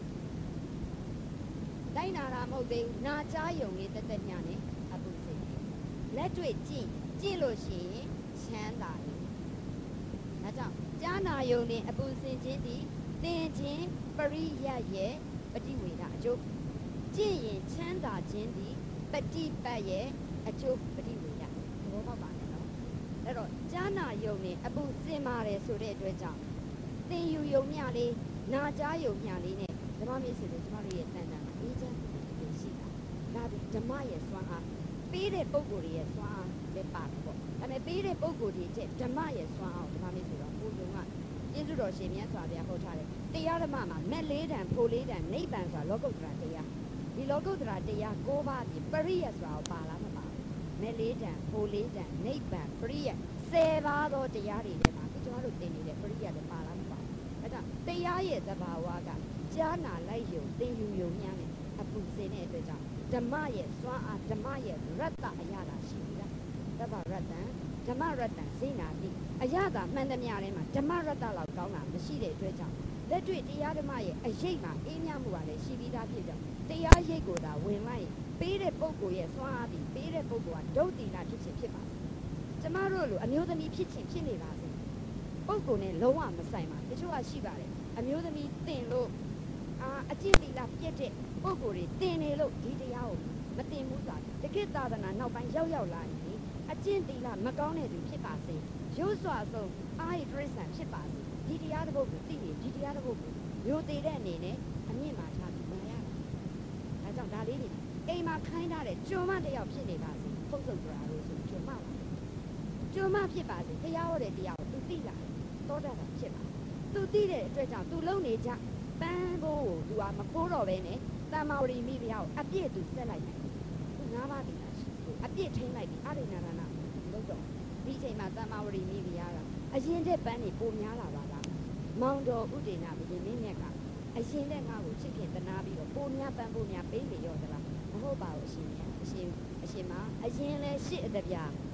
A: လိုက်နာတာမဟုတ်သေးဘူးနာကြားယုံနေတက်တက်ညနေအပူစင်နေလက်တွေ့ကြည့်လို့ရှိရင်ချမ်းသာတယ်ဒါကြောင့်ကြားနာယုံနေအပူစင်ခြင်းသည်သင်ခြင်းပရိယတ်ရဲ့ပฏิဝေဒအကျိုးကြည့်ရင်ချမ်းသာခြင်းသည်ပฏิပတ်ရဲ့အကျိုးပฏิဝေဒသဘောပေါက်ပါနဲ့နော်အဲ့တော့ကြားနာယုံနေအပူစင်ပါတယ်ဆိုတဲ့အတွက်ကြောင့်သင်ယူယုံမျှလေးနာကြားယုံမျှလေးနဲ့ဓမ္မမေ့ဆိုတဲ့ကျမတို့ရဲ့တန်တန်အေးချမ်းဖြစ်ရှိတာဒါဒီဓမ္မရဲ့စွမ်းအားပေးတဲ့ပုဂ္ဂိုလ်ရဲ့စွမ်းအားလည်းပါတယ်ပေါ့ဒါပေမဲ့ပေးတဲ့ပုဂ္ဂိုလ်တွေချက်ဓမ္မရဲ့စွမ်းအောင်ဓမ္မမေ့ဆိုတော့ကိုယုံကကျေးဇူးတော်ရှင်မြတ်စွာဘုရားဟောထားတယ်တရားဓမ္မမှာမက်လေးတန်ဖိုလေးတန်နိဗ္ဗာန်ဆိုတာလောကုတ္တရာတရားဒီလောကုတ္တရာတရား၉ပါးပြင်ပရိယတ်ဆိုတာကိုပါလားမပါဘူးမက်လေးတန်ဖိုလေးတန်နိဗ္ဗာန်ပရိယတ်10ပါးသောတရားတွေထဲမှာကျွန်တော်တို့သင်နေတဲ့ပရိယတ်လည်းပါလားမပါဘူးအဲဒါတရားရဲ့သဘာဝကကြားနာလိုက်ယုံသင်ယူယုံများနဲ့အပူစင်တဲ့အတွက်ကြောင့်ဓမ္မရဲ့စွမ်းအားဓမ္မရဲ့ရတ္တအရာတာရှိပြီလားတပ္ပရတ္တံဓမ္မရတ္တံစေနာတိအရာတာမှန်သမျှထဲမှာဓမ္မရတ္တလောက်ကောင်းတာမရှိတဲ့အတွက်ကြောင့်လက်တွေ့တရားဓမ္မရဲ့အရေးမှာအေးမြမှုကလည်းရှိပြီးသားဖြစ်ကြောင့်တရားရိပ်ကိုသာဝင်လိုက်ပေးတဲ့ပုဂ္ဂိုလ်ရဲ့စွမ်းအားပြီးပေးတဲ့ပုဂ္ဂိုလ်ကဒုတ်တိနာဖြစ်ခြင်းဖြစ်ပါကျမတို့လိုအမျိုးသမီးဖြစ်ခြင်းဖြစ်နေပါစေပုဂ္ဂိုလ်နဲ့လုံးဝမဆိုင်ပါတချို့ကရှိပါတယ်အမျိုးသမီးသင်လို့အကျင့်တိလာပြည့်တဲ့ပုဂ္ဂိုလ်တွေသင်နေလို့ဒီတရားကိုမသင်ဘူးဆိုတာတကိသာသနာနောက်ပိုင်းရောက်လာရင်အကျင့်တိလာမကောင်းတဲ့သူဖြစ်ပါစေရုပ်စွာဆုံးအာရိတရစ္ဆာန်ဖြစ်ပါစေဒီတရားတစ်ပုဒ်ကိုသိရင်ဒီတရားတစ်ပုဒ်ကိုမျိုးသေးတဲ့အနေနဲ့အမြင့်မှာထားပြီးမရတာဒါကြောင့်ဒါလေးတွေအိမ်မှာခိုင်းထားတဲ့ကျွန်းမတစ်ယောက်ဖြစ်နေပါစေဖုတ်ဆုပ်ကြတာလို့ဆိုကျွန်းမပါကျွန်းမဖြစ်ပါစေတရားဟောတဲ့တရားကိုသူသိလာသောတာပန်ဖြစ်ပါသူသိတဲ့အတွက်ကြောင့်သူလုံနေကြပန်းဖို့ကိုသူကမခိုးတော့ပဲနဲ့တမ္မာဝရီမိဖုရားကိုအပြည့်သူဆက်လိုက်တယ်သူ၅ပါးသိတာရှိအပြည့်ထိန်းလိုက်ပြီးအရိဏနာလို့တော့ဒီချိန်မှာတမ္မာဝရီမိဖုရားကအရင်တဲ့ပန်းတွေပိုများလာပါလားမောင်တော်ဥဒေနာဘုရင်မင်းမြတ်ကအရင်တဲ့ငါ့ကိုချစ်ခင်တနာပြီးတော့ပိုများပန်းပိုများပေးလေရောသလားမဟုတ်ပါဘူးအရှင်မြတ်အရှင်မအရင်လဲရှစ်အတပြာ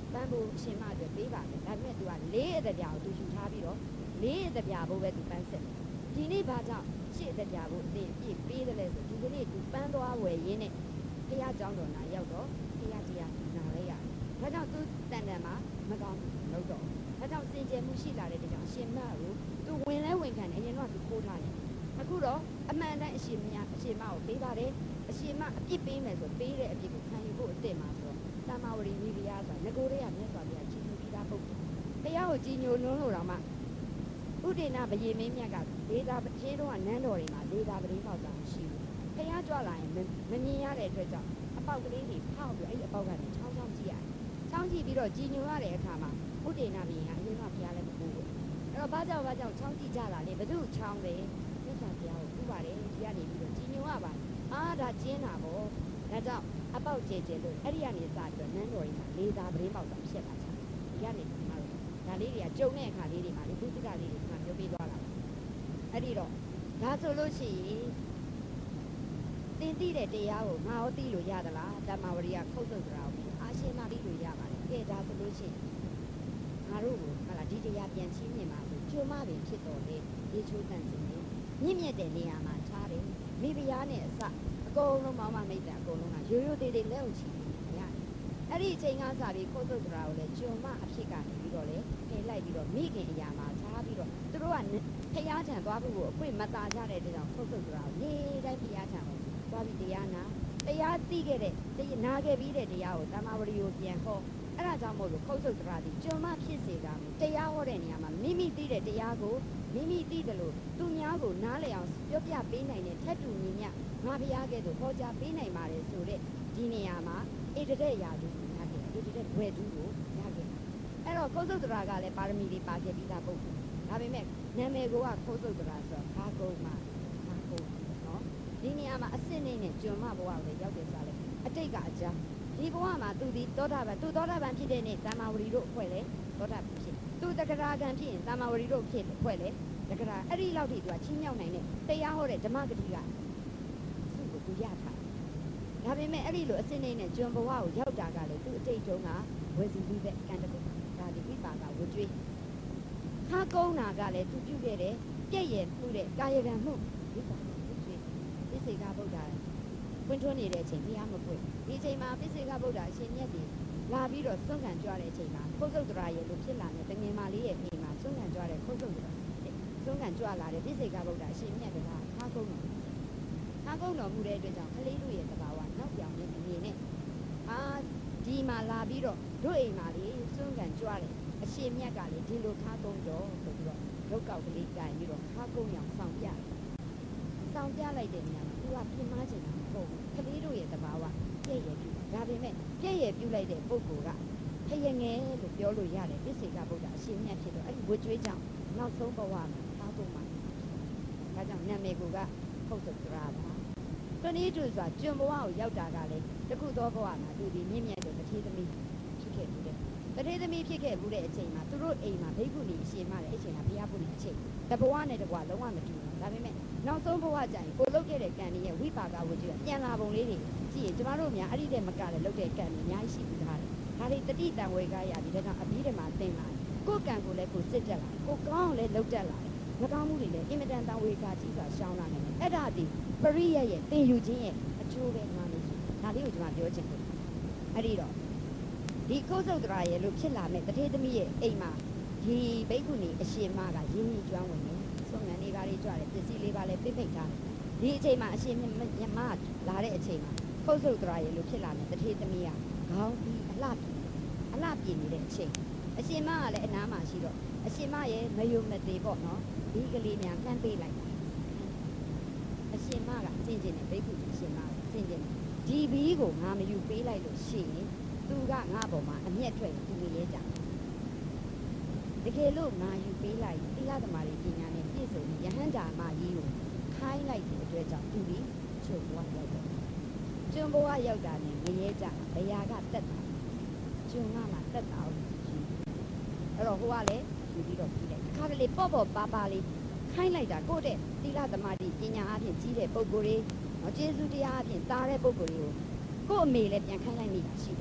A: ပန်းဖို့အရှင်မအတွက်ပေးပါမယ်ဒါပေမဲ့သူကလေးအသက်ပြာကိုသူယူထားပြီးတော့လေးအသက်ပြာဖို့ပဲသူပန်းဆက်ဒီနေ့ဘာကြောင့်ရှစ်အသက်ပြာဖို့အတင်ပြည့်ပေးတယ်လဲဆိုဒီကနေ့သူပန်းသွားဝယ်ရင်းနဲ့ဘုရားကျောင်းတော်နာရောက်တော့ဘုရားတရားနာလိုက်ရတယ်ဒါကြောင့်သူတန်တန်မှာမကောင်းဘူးလို့တော့ဒါကြောင့်စင်ကြယ်မှုရှိလာတဲ့ကြောင့်အရှင်မကိုသူဝင်လဲဝင်ခံတယ်အရင်တော့သူခိုးထားတယ်အခုတော့အမှန်တမ်းအရှင်မကိုပေးပါတယ်အရှင်မအပြစ်ပေးမယ်ဆိုပေးတဲ့အပြစ်ကိုခံယူဖို့အစ်စ်မှာဆိုတမ္မာဝရီဝိရိယဆိုတာငကိုတွေကမြတ်စွာဘုရားကြီးညိုပြီးသားပုဂ္ဂိုလ်တရားကိုကြီးညိုလွန်းလို့တော့မှဥဒေနာဘယေမင်းမြတ်ကဒေတာရှင်းတော့နန်းတော်တွေမှာဒေတာပရင်းပေါက်တာမရှိဘူးဘုရားကြွလာရင်မမြင်ရတဲ့အတွက်ကြောင့်အပေါက်ကလေးတွေဖောက်ပြီးအဲ့ဒီအပေါက်ကနေချောင်းချောင်းကြည့်ရတယ်ချောင်းကြည့်ပြီးတော့ကြီးညိုရတဲ့အခါမှာဥဒေနာဘယေကအရင်ကဘုရားလည်းမကူဘူးအဲ့တော့ဘာကြောင့်ချောင်းကြည့်ကြတာလဲဘသူချောင်းတယ်မြတ်စွာဘုရားကိုကူပါတယ်ဒီကနေပြီးတော့ကြီးညိုရပါဒါကျင်းတာပေါ့ဒါကြောင့်အပေါက်ကျဲကျဲလို့အဲ့ဒီကနေစပြီးတော့နန်းတော်တွေမှာလေးသားပရင်းပေါက်တာဖြစ်လာကြဒီကနေဒီမှာဒါလေးတွေကကြုံတဲ့အခါလေးတွေမှာလေဘုဒ္ဓလေးတွေကပြောပြသွားတာအဲ့ဒီတော့ဒါဆိုလို့ရှိရင်သင်သိတဲ့တရားကိုငါရောသိလို့ရသလားတမ္မာဝရိယခုတ်ဆုပ်ကြတာကိုအာရှင်မသိလို့ရပါတယ်ကဲဒါဆိုလို့ရှိရင်ငါတို့ကိုဟာလာဒီတရားပြန်ချင်းမြင်ပါဆိုကျွမပင်ဖြစ်တော်လေဒီချိုးတန်စင်နေမြင့်မြတ်တဲ့နေရာမှာထားတယ်မိဖုရားနဲ့အစအကုန်လုံးမောင်မမိတ်တဲ့အကုန်လုံးကရိုးရိုးသေးသေးလက်ုပ်ချီရတယ်အဲ့ဒီအချိန်ကစပြီးခုတ်ဆုပ်ကြတာကိုလေကျွမအဖြစ်ကနေပြီးတော့လေဖယ်လိုက်ပြီးတော့မိခင်အရာမှာထားပြီးတော့သူတို့ကဖျားထံသွားဖို့ကိုအခွင့်မသာကြတဲ့တဲ့ကြောင့်ခုတ်ဆုပ်ကြတာကိုနေ့တိုင်းဖျားထံကိုသွားပြီးတရားနာတရားသိခဲ့တဲ့နာခဲ့ပြီးတဲ့တရားကိုတမ္မာဝရီကိုပြန်ဟောအဲ့ဒါကြောင့်မို့လို့ခုတ်ဆုပ်ကြတာဒီကျွမဖြစ်စေတာမျိုးတရားဟောတဲ့နေရာမှာမိမိသိတဲ့တရားကိုမိမိသိတယ်လို့သူများကိုနားလည်အောင်ပြောပြပေးနိုင်တဲ့ထက်တူညီမျှငါဖျားခဲ့လို့ဟောကြားပေးနိုင်ပါတယ်ဆိုတဲ့ဒီနေရာမှာဣတတဲ့ရာသူကိုရခဲ့တယ်ဣတတဲ့ဘွယ်သူကိုရခဲ့တယ်အဲ့တော့ခုတ်ဆုပ်ကြတာကလည်းပါရမီတွေပါခဲ့ပြီးသားပုဂ္ဂိုလ်ဒါပေမဲ့နာမည်ကခုတ်ဆုပ်ကြတာဆိုတော့ခါကုန်းမှာခါကုန်းနော်ဒီနေရာမှာအစစ်နဲ့ကျွမ်းမဘဝကိုလည်းရောက်တယ်ဆိုတော့အတိတ်ကအကြောင်းဒီဘဝမှာသူဒီသောတာပန်ဖြစ်တဲ့နေ့တမ္မာဝရီတို့အဖွဲ့လဲသောတာပန်ဖြစ်သူတက္ကရာကံဖြစ်ရင်တမ္မာဝရီတို့ဖြစ်အဖွဲ့လဲတက္ကရာအဲ့ဒီလောက်ထိသူကချင်းမြောက်နိုင်တဲ့တရားဟောတဲ့ဓမ္မဂတိကသူ့ကိုသူရထားဒါပေမဲ့အဲ့ဒီလိုအစစ်နဲ့ကျွမ်းဘဝကိုရောက်တာကလည်းသူအတိတ်တုန်းကဝေစီပြီးပဲကံတကုဒါဒီဝိပါကဝကျွေးခါကုန်းနာကလည်းသူပြုခဲ့တဲ့ပြည့်ရမှုတဲ့ကာယကံမှုဝိပါကဝကျွေးသိစေကဗုဒ္ဓဖွင့်ထွန်းနေတဲ့အချိန်ဘုရားမပွင့်ဒီအချိန်မှာပိစေကဗုဒ္ဓအရှင်မြတ်ကြီးလာပြီးတော့စွန့်ခံကြွတဲ့အချိန်မှာခုတ်ဆုပ်တရာရဲ့လို့ဖြစ်လာတဲ့တငင်မလေးရဲ့အိမ်မှာစွန့်ခံကြွတဲ့ခုတ်ဆုပ်တရာစွန့်ခံကြွလာတဲ့ပိစေကဗုဒ္ဓအရှင်မြတ်ကခါကုန်းတော်မူတဲ့အတွက်ကြောင့်ကလေးတို့ရဲ့သဘာဝနောက်ပြောင်တဲ့အနေနဲ့ဒီမှာလာပြီးတော့တို့အိမ်မှာလေစွန့်ခံကြွတဲ့အရှင်မြတ်ကလေဒီလိုခါကုန်းတော်ဆိုပြီးတော့ရုပ်ကောက်ကလေးတိုင်ပြီးတော့ခါကုန်းအောင်ဆောင်ပြလိုက်တဲ့နေရာမှာသူကပြင်မချင်တာမဟုတ်ဘူးကလေးတို့ရဲ့သဘာဝပြည့်ရပြုဒါပေမဲ့ပြည့်ရပြုလိုက်တဲ့ပုဂ္ဂိုလ်ကဖယငယ်လို့ပြောလို့ရတယ်ပိစေကဗုဒ္ဓအရှင်မြတ်ဖြစ်တော့အဲ့ဒီဝကျွေးကြောင့်နောက်ဆုံးဘဝမှာထားကုန်မှာဒါကြောင့်နာမည်ကခုတ်ဆုပ်ကြတာပါတနည်းတူစွာကျွံဘဝကိုရောက်တာကလည်းတခုသောဘဝမှာသူဒီမြင့်မြတ်တဲ့တထေသမီးဖြစ်ခဲ့ဘူးတဲ့တထေသမီးဖြစ်ခဲ့ဘူးတဲ့အချိန်မှာသူတို့အိမ်မှာဘိက္ခုနီအရှင်မတဲ့အချိန်ကဘုရားပုရိအချိန်တဘဝနဲ့တဘဝလုံးဝမတူဘူးဒါပေမဲ့နောက်ဆုံးဘဝကျရင်ကိုလုတ်ခဲ့တဲ့ကံတွေရဲ့ဝိပါကဝကျွေးပြန်လာပုံလေးတွေကြည့်ရင်ကျမတို့များအဲ့ဒီတဲ့မကလည်းလုတ်တဲ့ကံတွေအများကြီးရှိပြီးသားတယ်ဒါတွေတတိတံဝေကရပြီးဒါကြောင့်အပြီးတမှာသင်လာကိုယ်ကံကိုလည်းကိုစစ်တက်လာကိုကောင်းလည်းလုတ်တက်လာမကောင်းမှုတွေလည်းအင်မတန်တံဝေကကြီးစွာရှောင်းလာနိုင်တယ်အဲ့ဒါဒီပရိယရဲ့သင်ယူခြင်းရဲ့အကျိုးပဲငါလို့ရှိဒါလေးကိုကျွန်မပြောချင်တယ်အဲ့ဒီတော့ဒီခုတ်ဆုပ်တရာရဲ့လို့ဖြစ်လာမဲ့တထေသမီးရဲ့အိမ်မှာဒီဘိက္ခုနီအရှင်မကရင်းနှီးကျွမ်းဝင်တယ်ဆုံးငံနေကားလေးကြွတယ်ပစ္စည်းလေးပါလဲပိတ်ထားဒီအချိန်မှာအရှင်မြတ်မလာတဲ့အချိန်မှာခုတ်ဆုပ်တရာရဲ့လို့ဖြစ်လာတဲ့တထေသမီးကခေါင်းပြီးအလှပြင်းနေတဲ့အချိန်အရှင်မကလည်းအနားမှာရှိတော့အရှင်မရဲ့မယုံမသေးပေါ့နော်ဒီကလေးများလှမ်းပေးလိုက်အရှင်မကစင်ကျင်တယ်ဘိက္ခုအရှင်မကစင်ကျင်တယ်ဒီဘီးကိုငါမယူပေးလိုက်လို့ရှိရင်သူကငါ့ပေါ်မှာအမျက်ထွက်ရင်သူမရဲကြတကယ်လို့ငါယူပေးလိုက်သီလသမารီပညာနဲ့ပြည့်စုံပြီးယဟန်တာမကြီးကိုခိုင်းလိုက်တဲ့အတွက်ကြောင့်သူဒီချုပ်ဘဝရောက်တယ်ကျွန်းဘဝရောက်တာနဲ့မရဲကြဘယ်ရာကတက်တာကျွန်းကမှတက်တာအောင်အဲ့တော့ဟိုကလည်းယူပြီးတော့ပြီးလိုက်အခါကလေးပေါ့ပါပါလေးခိုင်းလိုက်တာကိုယ့်တဲ့သီလသမารီပညာအပြင်ကြီးတဲ့ပုံကိုယ်လေးကျေးဇူးတရားအပြင်တားတဲ့ပုံကိုယ်လေးကိုကို့အမေလည်းပြန်ခိုင်းလိုက်မိတာရှိတယ်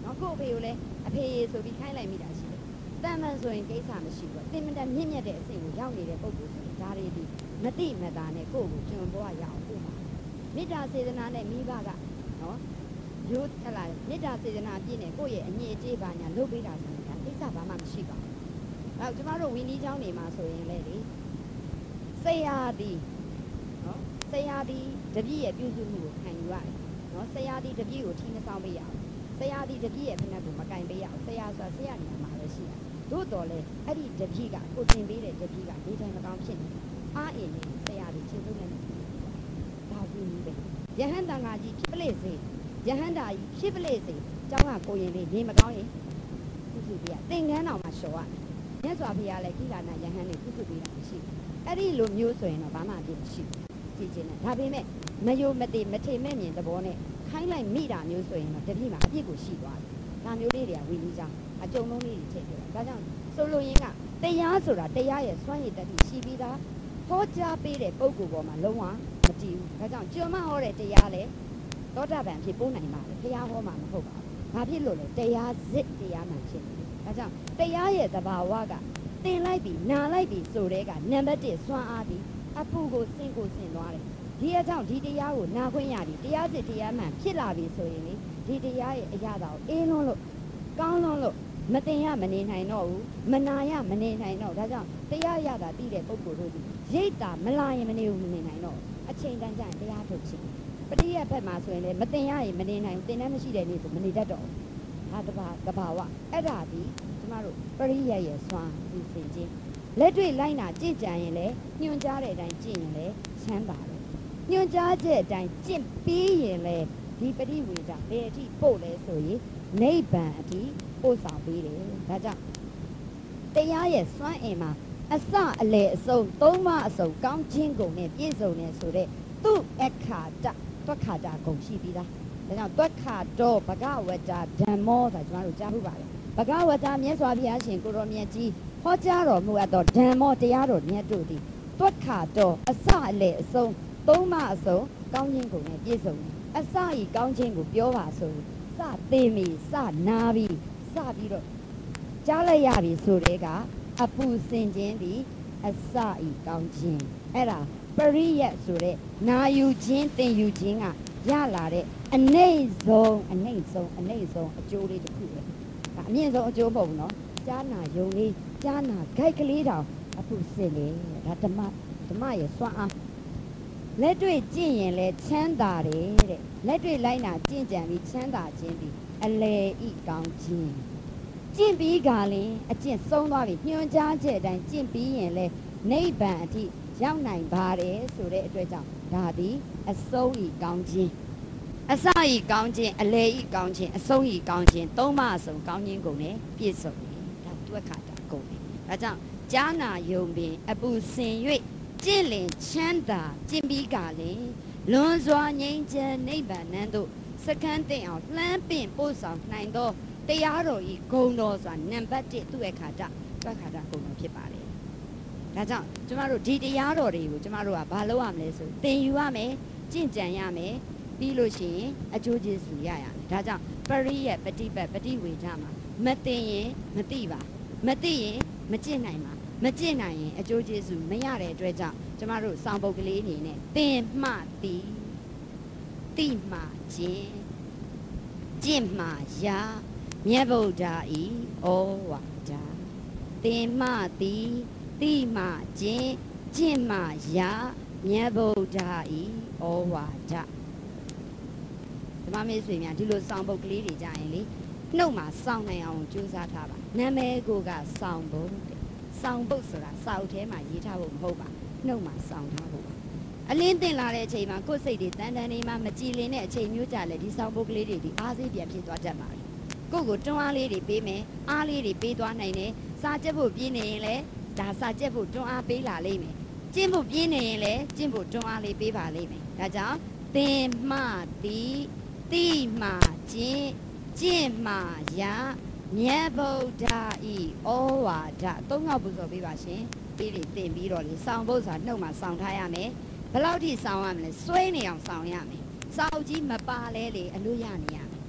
A: နော်ကို့အဖေကိုလည်းအဖေဆိုပြီးခိုင်းလိုက်မိတာရှိတယ်တန်မှန်ဆိုရင်ကိစ္စမရှိဘူးတင်မတန်မြင့်မြတ်တဲ့အဆင့်ကိုရောက်နေတဲ့ပုံကိုဆိုရင်ဒါတွေဒီမတိမတာနဲ့ကို့ကိုကျွန်တော်ကရအောင်ပို့မှာမေတ္တာစေတနာနဲ့မိဘကနော်ရိုးထလာမေတ္တာစေတနာပြည့်နေကိုယ့်ရဲ့အငြိအကျေးပါညာလုပ်ပေးတာဆိုရင်ဒါကိစ္စဘာမှမရှိပါဘူး။နောက်ကျမတို့ဝင်းကြီးเจ้าနေမှာဆိုရင်လေဒီဆရာဒီနော်ဆရာဒီတပည့်ရဲ့ပြုစုမှုကိုခံယူရတယ်နော်ဆရာဒီတပည့်ကိုထီးမဆောင်ပေးရအောင်ဆရာဒီတပည့်ရဲ့ဖက်နှက်ကိုမကင်ပေးရအောင်ဆရာဆိုတာဆရာနေရာမှာပဲရှိရသို့တော်လဲအဲ့ဒီတပည့်ကကိုတင်ပေးတဲ့တပည့်ကဒီတိုင်းမကောင်းဖြစ်နေအားအင်းနေဆရာဒီချင်းဆုံးနေတယ်ဒါဝင်းကြီးပဲယဟန်တန်ဃာကြီးဖြစ်ပလေစေယဟန်တာကြီးဖြစ်ပလေစေကျောင်းကကိုရင်လေးနေမကောင်းရင်ပြုစုပေးရသင်္ကန်းတော်မှာလျှော်ရတယ်မြတ်စွာဘုရားလည်းကိလာနာယဟန်လေးပြုစုပေးတာမရှိဘူးအဲ့ဒီလိုမျိုးဆိုရင်တော့ဘာမှအပြစ်မရှိဘူးကြည်ချင်းနဲ့ဒါပေမဲ့မယုံမသိမထေမဲ့မြင်သဘောနဲ့ခိုင်းလိုက်မိတာမျိုးဆိုရင်တော့တတိမှာအပြစ်ကိုရှိသွားတယ်ဒါမျိုးလေးတွေကဝီလီကြောင်းအကြုံလုံးလေးတွေချိန်ပြတာဒါကြောင့်ဆိုလိုရင်းကတရားဆိုတာတရားရဲ့စွမ်းရည်တတိရှိပြီးသားဟောကြားပေးတဲ့ပုဂ္ဂိုလ်ပေါ်မှာလုံးဝမတည်ဘူးဒါကြောင့်ကျွမ်းမဟောတဲ့တရားလေသောတာပန်ဖြစ်ပို့နိုင်ပါလေဘုရားဟောမှာမဟုတ်ပါဘူးဘာဖြစ်လို့လဲတရားစစ်တရားမှန်ဖြစ်တယ်ဒါကြောင့်တရားရဲ့သဘာဝကသင်လိုက်ပြီးနာလိုက်ပြီးဆိုတဲ့ကနံပါတ်1စွမ်းအားပြီးအဖူကိုစင်သွားတယ်ဒီအကြောင်းဒီတရားကိုနာခွင့်ရပြီတရားစစ်တရားမှန်ဖြစ်လာပြီဆိုရင်လေဒီတရားရဲ့အရာတော်အေးလွန်းလို့ကောင်းလွန်းလို့မတင်ရမနေနိုင်တော့ဘူးမနာရမနေနိုင်တော့ဒါကြောင့်တရားရတာတည်တဲ့ပုဂ္ဂိုလ်တို့ဒီရိတ်တာမလာရင်မနေဘူးမနေနိုင်တော့အချိန်တန်ကြရင်တရားထုတ်ခြင်းပရိယတ်ဘက်မှာဆိုရင်လေမတင်ရရင်မနေနိုင်ဘူးတင်တတ်မရှိတဲ့နေ့ဆိုမနေတတ်တော့ဘူးဒါတဘာဝအဲ့ဒါဒီကျမတို့ပရိယတ်ရဲ့စွမ်းဒီစင်ချင်းလက်တွေ့လိုက်နာကြင်ကြံရင်လေညွှန်ကြားတဲ့အတိုင်းကြင်ရင်လေချမ်းသာတယ်ညွှန်ကြားချက်အတိုင်းကြင်ပြီးရင်လေဒီပရိဝေဒဘယ်အထိပို့လဲဆိုရင်နိဗ္ဗာန်အထိပို့ဆောင်ပေးတယ်ဒါကြောင့်တရားရဲ့စွမ်းအင်မှာအစအလေအစုံသုံးမအစုံကောင်းခြင်းကုန်နဲ့ပြည့်စုံနေဆိုတဲ့သူ့အခါတတွက်ခါတာကုန်ရှိပြီးသားဒါကြောင့်တွက်ခါတော့ဘဂဝတ္တဓမ္မောဆိုတာကျွန်တော်တို့ကြားဖို့ပါတယ်ဘဂဝတ္တမြတ်စွာဘုရားရှင်ကိုရောမြတ်ကြီးဟောကြားတော်မူအပ်သောဓမ္မောတရားတော်မြတ်တို့သည်တွက်ခါတော့အစအလေအစုံသုံးမအစုံကောင်းခြင်းကုန်နဲ့ပြည့်စုံနေအစဤကောင်းခြင်းကိုပြောပါဆိုစသေးမီစနာပြီးစပြီးတော့ကြားလိုက်ရပြီဆိုတဲ့ကအပူစင်ခြင်းသည်အစဤကောင်းခြင်းအဲ့ဒါပရိယတ်ဆိုတဲ့နာယူခြင်းသင်ယူခြင်းကရလာတဲ့အနှိမ့်ဆုံးအကျိုးလေးတစ်ခုပဲဒါအမြင့်ဆုံးအကျိုးမဟုတ်ဘူးနော်ကြားနာယုံလေးကြားနာဂိုက်ကလေးတောင်အပူစင်တယ်ဒါဓမ္မရဲ့စွမ်းအားလက်တွေ့ကျင့်ရင်လဲချမ်းသာတယ်တဲ့လက်တွေ့လိုက်နာကျင့်ကြံပြီးချမ်းသာခြင်းဒီအလေဤကောင်းခြင်းကျင့်ပြီးကလည်းအကျင့်ဆုံးသွားပြီညွှန်ကြားချက်အတိုင်းကျင့်ပြီးရင်လဲနိဗ္ဗာန်အထိရောက်နိုင်ပါတယ်ဆိုတဲ့အတွက်ကြောင့်ဒါသည်အဆုံးဤကောင်းခြင်းအစဤကောင်းခြင်းအလေဤကောင်းခြင်းအဆုံးဤကောင်းခြင်းသုံးမအစုံကောင်းခြင်းကုန်နဲ့ပြည့်စုံတယ်ဒါတွက်ခါတာကုန်တယ်ဒါကြောင့်ကြားနာယုံပင်အပူစင်၍ကျင့်လင်ချမ်းသာကျင့်ပြီးကလည်းလွန်စွာငြိမ်းချမ်းနိဗ္ဗာန်တို့စကန်းတင်အောင်လှမ်းပင်ပို့ဆောင်နိုင်သောတရားတော်ဤဂုဏ်တော်ဆိုတာနံပါတ်1သူ့ရဲ့ခါတာတွက်ခါတာဂုဏ်တော်ဖြစ်ပါတယ်ဒါကြောင့်ကျမတို့ဒီတရားတော်တွေကိုကျမတို့ကဘာလုပ်ရမလဲဆိုသင်ယူရမယ်ကျင့်ကြံရမယ်ပြီးလို့ရှိရင်အကျိုးကျေးဇူးရရမယ်ဒါကြောင့်ပရိယတ်ပฏิပတ်ပฏิဝေဒမှာမသိရင်မသိပါမသိရင်မကျင့်နိုင်ပါမကျင့်နိုင်ရင်အကျိုးကျေးဇူးမရတဲ့အတွက်ကြောင့်ကျမတို့စောင့်ပုတ်ကလေးအနေနဲ့သင်မှသည်တိမှခြင်းကျင့်မှရာမြတ်ဗုဒ္ဓဤဩဝါဒသင်မှသည်တိမှခြင်းကျင့်မှရာမြတ်ဗုဒ္ဓဤဩဝါဒဓမ္မမေးဆွေများဒီလိုစောင့်ပုတ်ကလေးတွေကြရင်လေနှုတ်မှာစောင့်နိုင်အောင်ကြိုးစားထားပါနာမည်ကိုကစောင့်ဖို့စောင့်ပုတ်ဆိုတာစာအုပ်ထဲမှာရေးထားဖို့မဟုတ်ပါနှုတ်မှာစောင့်ထားဖို့ပါအလင်းတင်လာတဲ့အချိန်မှာကိုယ်စိတ်တွေတန်တန်နေမှမကြည်လင်တဲ့အချိန်မျိုးကြလဲဒီစောင့်ပုတ်ကလေးတွေဒီအားစိပြန်ဖြစ်သွားတတ်ပါလေကိုယ့်ကိုတွန်းအားလေးတွေပေးမယ်အားလေးတွေပေးသွားနိုင်တယ်စာကျက်ဖို့ပြင်းနေရင်လည်းဒါစာကျက်ဖို့တွန်းအားပေးလာလိမ့်မယ်ကျင့်ဖို့ပြင်းနေရင်လည်းကျင့်ဖို့တွန်းအားလေးပေးပါလိမ့်မယ်ဒါကြောင့်သင်မှသည်တိမှခြင်းကျင့်မှရာမြတ်ဗုဒ္ဓဤဩဝါဒသုံးခေါက်ပူဇော်ပေးပါရှင်ပြီးပြီးတင်ပြီးတော့လေစောင့်ဖို့ဆိုတာနှုတ်မှာစောင့်ထားရမယ်ဘယ်လောက်ထိစောင့်ရမလဲစွဲနေအောင်စောင့်ရမယ်စောင့်ကြီးမပါလဲလေအလို့ရနေရမယ်ဒါ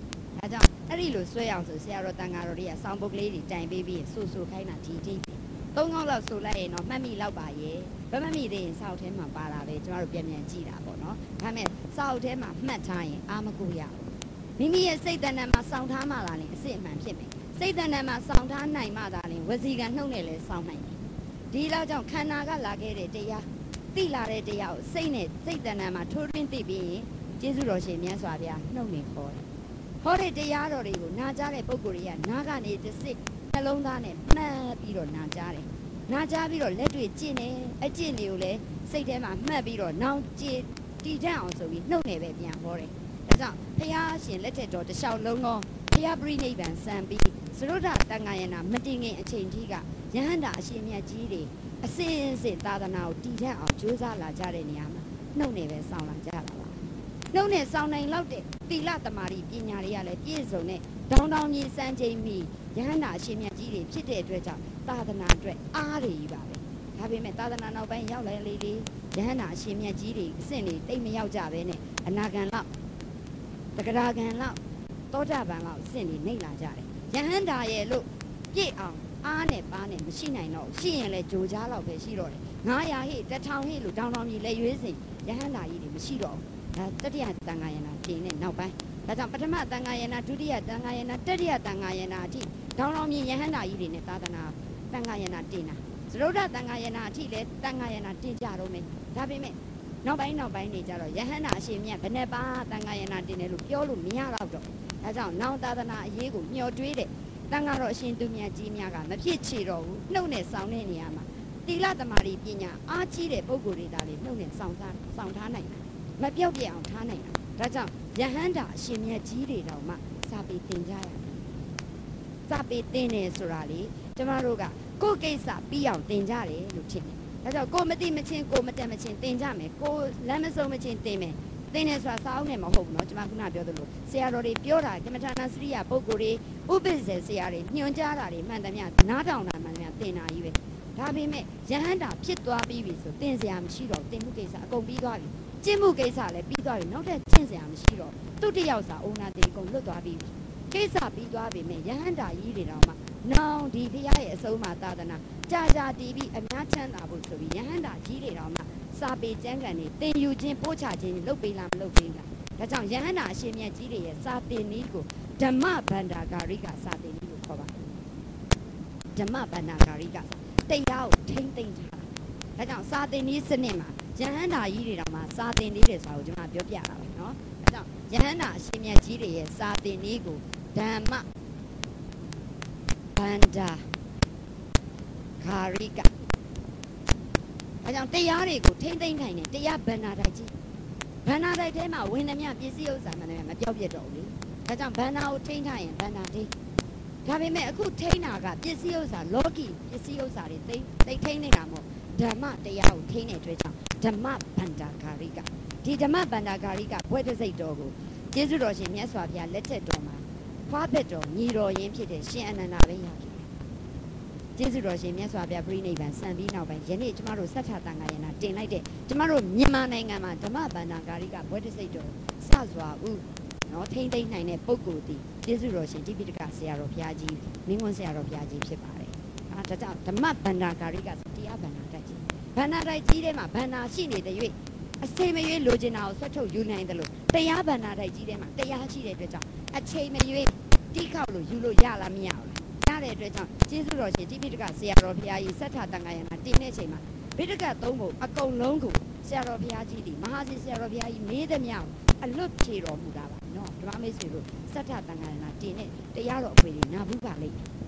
A: ဒါကြောင့်အဲ့ဒီလိုဆွဲအောင်ဆိုဆရာတော်တန်ဃာတော်တွေကစောင်းပုတ်ကလေးတွေတိုင်ပေးပြီးဆူဆူခိုင်းတာဒီတိ3ခေါက်လောက်ဆူလိုက်ရင်တော့မှတ်မိလောက်ပါရဲ့ဘယ်မှမိသေးရင်စောက်ထဲမှာပါတာပဲကျမတို့ပြန်ကြည့်တာပေါ့နော်ဒါမဲ့စောက်ထဲမှာမှတ်ထားရင်အာမကူရဘူးမိမိရဲ့စိတ်တဏ္ဍာမှာစောင့်ထားမှလာရင်အစစ်အမှန်ဖြစ်မယ်စိတ်တဏ္ဍာမှာစောင့်ထားနိုင်မှသာရင်ဝစီကံနှုတ်နဲ့လည်းစောင့်နိုင်တယ်ဒီလောက်ကြောင့်ခန္ဓာကလာခဲ့တဲ့တရားသိလာတဲ့တရားကိုစိတ်နဲ့စိတ်တဏ္ဍာမှာထိုးထွင်းသိပြီးရင်ကျေးဇူးတော်ရှင်မြတ်စွာဘုရားနှုတ်နဲ့ခေါ်တယ်ဟောတဲ့တရားတော်တွေကိုနာကြားတဲ့ပုဂ္ဂိုလ်တွေကနားကနေတစ်စိတ်နှလုံးသားနဲ့မှတ်ပြီးတော့နာကြားတယ်နာကြားပြီးတော့လက်တွေကျင့်တယ်အကျင့်တွေကိုလည်းစိတ်ထဲမှာမှတ်ပြီးတော့နောင်ကြည်တည်တတ်အောင်ဆိုပြီးနှုတ်နဲ့ပဲပြန်ဟောတယ်ဒါကြောင့်ဘုရားရှင်လက်ထက်တော်တစ်လျှောက်လုံးသောဘုရားပြိဋိဘံစံပြီးသရုဒ္ဓတန်ခါယနာမတင်ခင်အချိန်ကြီးကယဟန္တာအရှင်မြတ်ကြီးတွေအစဉ်အစဉ်သာသနာကိုတည်တတ်အောင်ကြိုးစားလာကြတဲ့နေရာမှာနှုတ်နဲ့ပဲစောင့်လာကြတာပါနှုတ်နဲ့စောင့်နိုင်လောက်တဲ့သီလသမာဓိပညာတွေကလည်းပြည့်စုံတဲ့တောင်းတောင်းကြီးစံချိန်မီယဟန္တာအရှင်မြတ်ကြီးတွေဖြစ်တဲ့အတွက်ကြောင့်သာသနာအတွက်အားတွေကြီးပါပဲဒါပေမဲ့သာသနာနောက်ပိုင်းရောက်လာလေလေယဟန္တာအရှင်မြတ်ကြီးတွေအဆင့်တွေတိတ်မရောက်ကြပဲနဲ့အနာဂံလောက်တက္ကရာဂံလောက်သောတာပန်လောက်အဆင့်တွေနှိမ့်လာကြတယ်ယဟန္တာရဲ့လို့ပြည့်အောင်အားနဲ့ပါနဲ့မရှိနိုင်တော့ရှိရင်လည်းဂျိုကြားလောက်ပဲရှိတော့တယ်900ဟိ1000ဟိလို့တောင်းတောင်းကြီးလက်ရွေးစဉ်ယဟန္တာကြီးတွေမရှိတော့ဘူးဒါတတိယတန်ခါယနာတင်တဲ့နောက်ပိုင်းဒါကြောင့်ပထမတန်ခါယနာဒုတိယတန်ခါယနာတတိယတန်ခါယနာအထိတောင်းတောင်းကြီးယဟန္တာကြီးတွေနဲ့သာသနာတန်ခါယနာတင်တာသရုဒ္ဓတန်ခါယနာအထိလည်းတန်ခါယနာတင်ကြတော့မယ်ဒါပေမဲ့နောက်ပိုင်းနေကြတော့ယဟန္တာအရှင်မြတ်ဘယ်နဲ့ပါတန်ခါယနာတင်တယ်လို့ပြောလို့မရတော့ဒါကြောင့်နောင်သာသနာအရေးကိုမျှော်တွေးတဲ့တန်ဃာတော်အရှင်သူမြတ်ကြီးများကမဖြစ်ချေတော့ဘူးနှုတ်နဲ့ဆောင်တဲ့နေရာမှာသီလသမာဓိပညာအားကြီးတဲ့ပုဂ္ဂိုလ်တွေဒါလေးနှုတ်နဲ့ဆောင်ထားနိုင်တာမပြောက်ပြအောင်ထားနိုင်တာဒါကြောင့်ယဟန္တာအရှင်မြတ်ကြီးတွေတောင်မှစာပေသင်ကြရတယ်စာပေသင်တယ်ဆိုတာလေကျမတို့ကကိုယ်ကိစ္စပြီးအောင်သင်ကြတယ်လို့ထင်တယ်ဒါကြောင့်ကိုမသိမချင်းကိုမတက်မချင်းသင်ကြမယ်ကိုလမ်းမဆုံးမချင်းသင်မယ်သင်တယ်ဆိုတာစာအုပ်နဲ့မဟုတ်ဘူးเนาะကျွန်မခုနပြောသလိုဆရာတော်တွေပြောတာကမ္မထာနာစရိယပုဂ္ဂိုလ်တွေဥပ္ပဇ္ဇေဆရာတွေညွှန်ကြားတာတွေမှန်သမျှနားထောင်တာမှန်သမျှသင်တာကြီးပဲဒါပေမဲ့ယဟန္တာဖြစ်သွားပြီးပြီဆိုသင်စရာမရှိတော့သင်မှုကိစ္စအကုန်ပြီးသွားပြီကျင့်မှုကိစ္စလည်းပြီးသွားပြီနောက်ထပ်ကျင့်စရာမရှိတော့သူတယောက်စာအိုနာတင်အကုန်လွတ်သွားပြီကိစ္စပြီးသွားပြီမဲ့ယဟန္တာကြီးတွေတောင်မှနောင်ဒီဖရာရဲ့အဆုံးအမသာသနာကြာတီးပြီးအများချမ်းသာဖို့ဆိုပြီးယဟန္တာကြီးတွေတောင်မှစာပေကျမ်းဂန်တွေသင်ယူခြင်းပို့ချခြင်းလုပ်ပေးလားမလုပ်ပေးလားဒါကြောင့်ယဟန္တာအရှင်မြတ်ကြီးတွေရဲ့စာသင်နည်းကိုဓမ္မဗန္ဒာဂါရိကစာသင်နည်းလို့ခေါ်ပါတယ်ဓမ္မဗန္ဒာဂါရိကတရားကိုထိမ့်သိမ့်ထားတာဒါကြောင့်စာသင်နည်းစနစ်မှာယဟန္တာကြီးတွေတောင်မှစာသင်နည်းတယ်ဆိုတာကိုကျွန်မပြောပြတာပဲเนาะဒါကြောင့်ယဟန္တာအရှင်မြတ်ကြီးတွေရဲ့စာသင်နည်းကိုဓမ္မဗန္ဒာဂါရိကအဲကြောင့်တရားတွေကိုထိမ့်သိမ့်နိုင်တယ်တရားဗန္နာတိုက်ကြီးဗန္နာတိုက်ထဲမှာဝင်သမျှပစ္စည်းဥစ္စာမှန်တယ်မပြောက်ပြတ်တော့ဘူးလေဒါကြောင့်ဗန္နာကိုထိမ့်ထားရင်ဗန္နာထိမ့်ဒါပေမဲ့အခုထိမ့်တာကပစ္စည်းဥစ္စာလောကီပစ္စည်းဥစ္စာတွေသိထိမ့်နေတာမဟုတ်ဓမ္မတရားကိုထိမ့်တဲ့အတွက်ကြောင့်ဓမ္မဗန္နာဂါရိကဒီဓမ္မဗန္နာဂါရိကဘွဲ့တစိတ်တော်ကိုကျေးဇူးတော်ရှင်မြတ်စွာဘုရားလက်ထက်တော်မှာဖွားဘက်တော်ညီတော်ရင်းဖြစ်တဲ့ရှင်အနန္ဒာပဲရခဲ့ကျေးဇူးတော်ရှင်မြတ်စွာဘုရားပြိဋိဘံစံပြီးနောက်ပိုင်းယနေ့ကျမတို့စัทธတန်ခါယနာတင်လိုက်တဲ့ကျမတို့မြန်မာနိုင်ငံမှာဓမ္မဗန္ဒာဂါရိကဘွဲ့တစိတ်တော်စစွာဦးနော်ထိမ့်သိမ့်နိုင်တဲ့ပုဂ္ဂိုလ်ဒီကျေးဇူးတော်ရှင်တိပိဋကဆရာတော်ဘုရားကြီးမင်းကွန်းဆရာတော်ဘုရားကြီးဖြစ်ပါတယ်ဒါကြောင့်ဓမ္မဗန္ဒာဂါရိကဆိုတရားဗန္ဒာတိုက်ကြီးဗန္ဒာတိုက်ကြီးထဲမှာဗန္ဒာရှိနေတဲ့၍အချိန်မရွေးလိုချင်တာကိုဆွတ်ထုတ်ယူနိုင်တယ်လို့တရားဗန္ဒာတိုက်ကြီးထဲမှာတရားရှိတဲ့အတွက်ကြောင့်အချိန်မရွေးတိခောက်လို့ယူလို့ရလားမရဘူးလားရတဲ့အတွက်ကြောင့်ကျေးဇူးတော်ရှင်တိပိဋကဆရာတော်ဘုရားကြီးစัทธတန်ခါယနာတင်တဲ့အချိန်မှာပိဋကသုံးပုံအကုန်လုံးကိုဆရာတော်ဘုရားကြီးဒီမဟာစီဆရာတော်ဘုရားကြီးမေးသမျှအလွတ်ဖြေတော်မူတာပါနော်ဓမ္မမိတ်ဆွေတို့စัทธတန်ခါယနာတင်တဲ့တရားတော်အခွင့်အရေးနာဘူးပါလိမ့်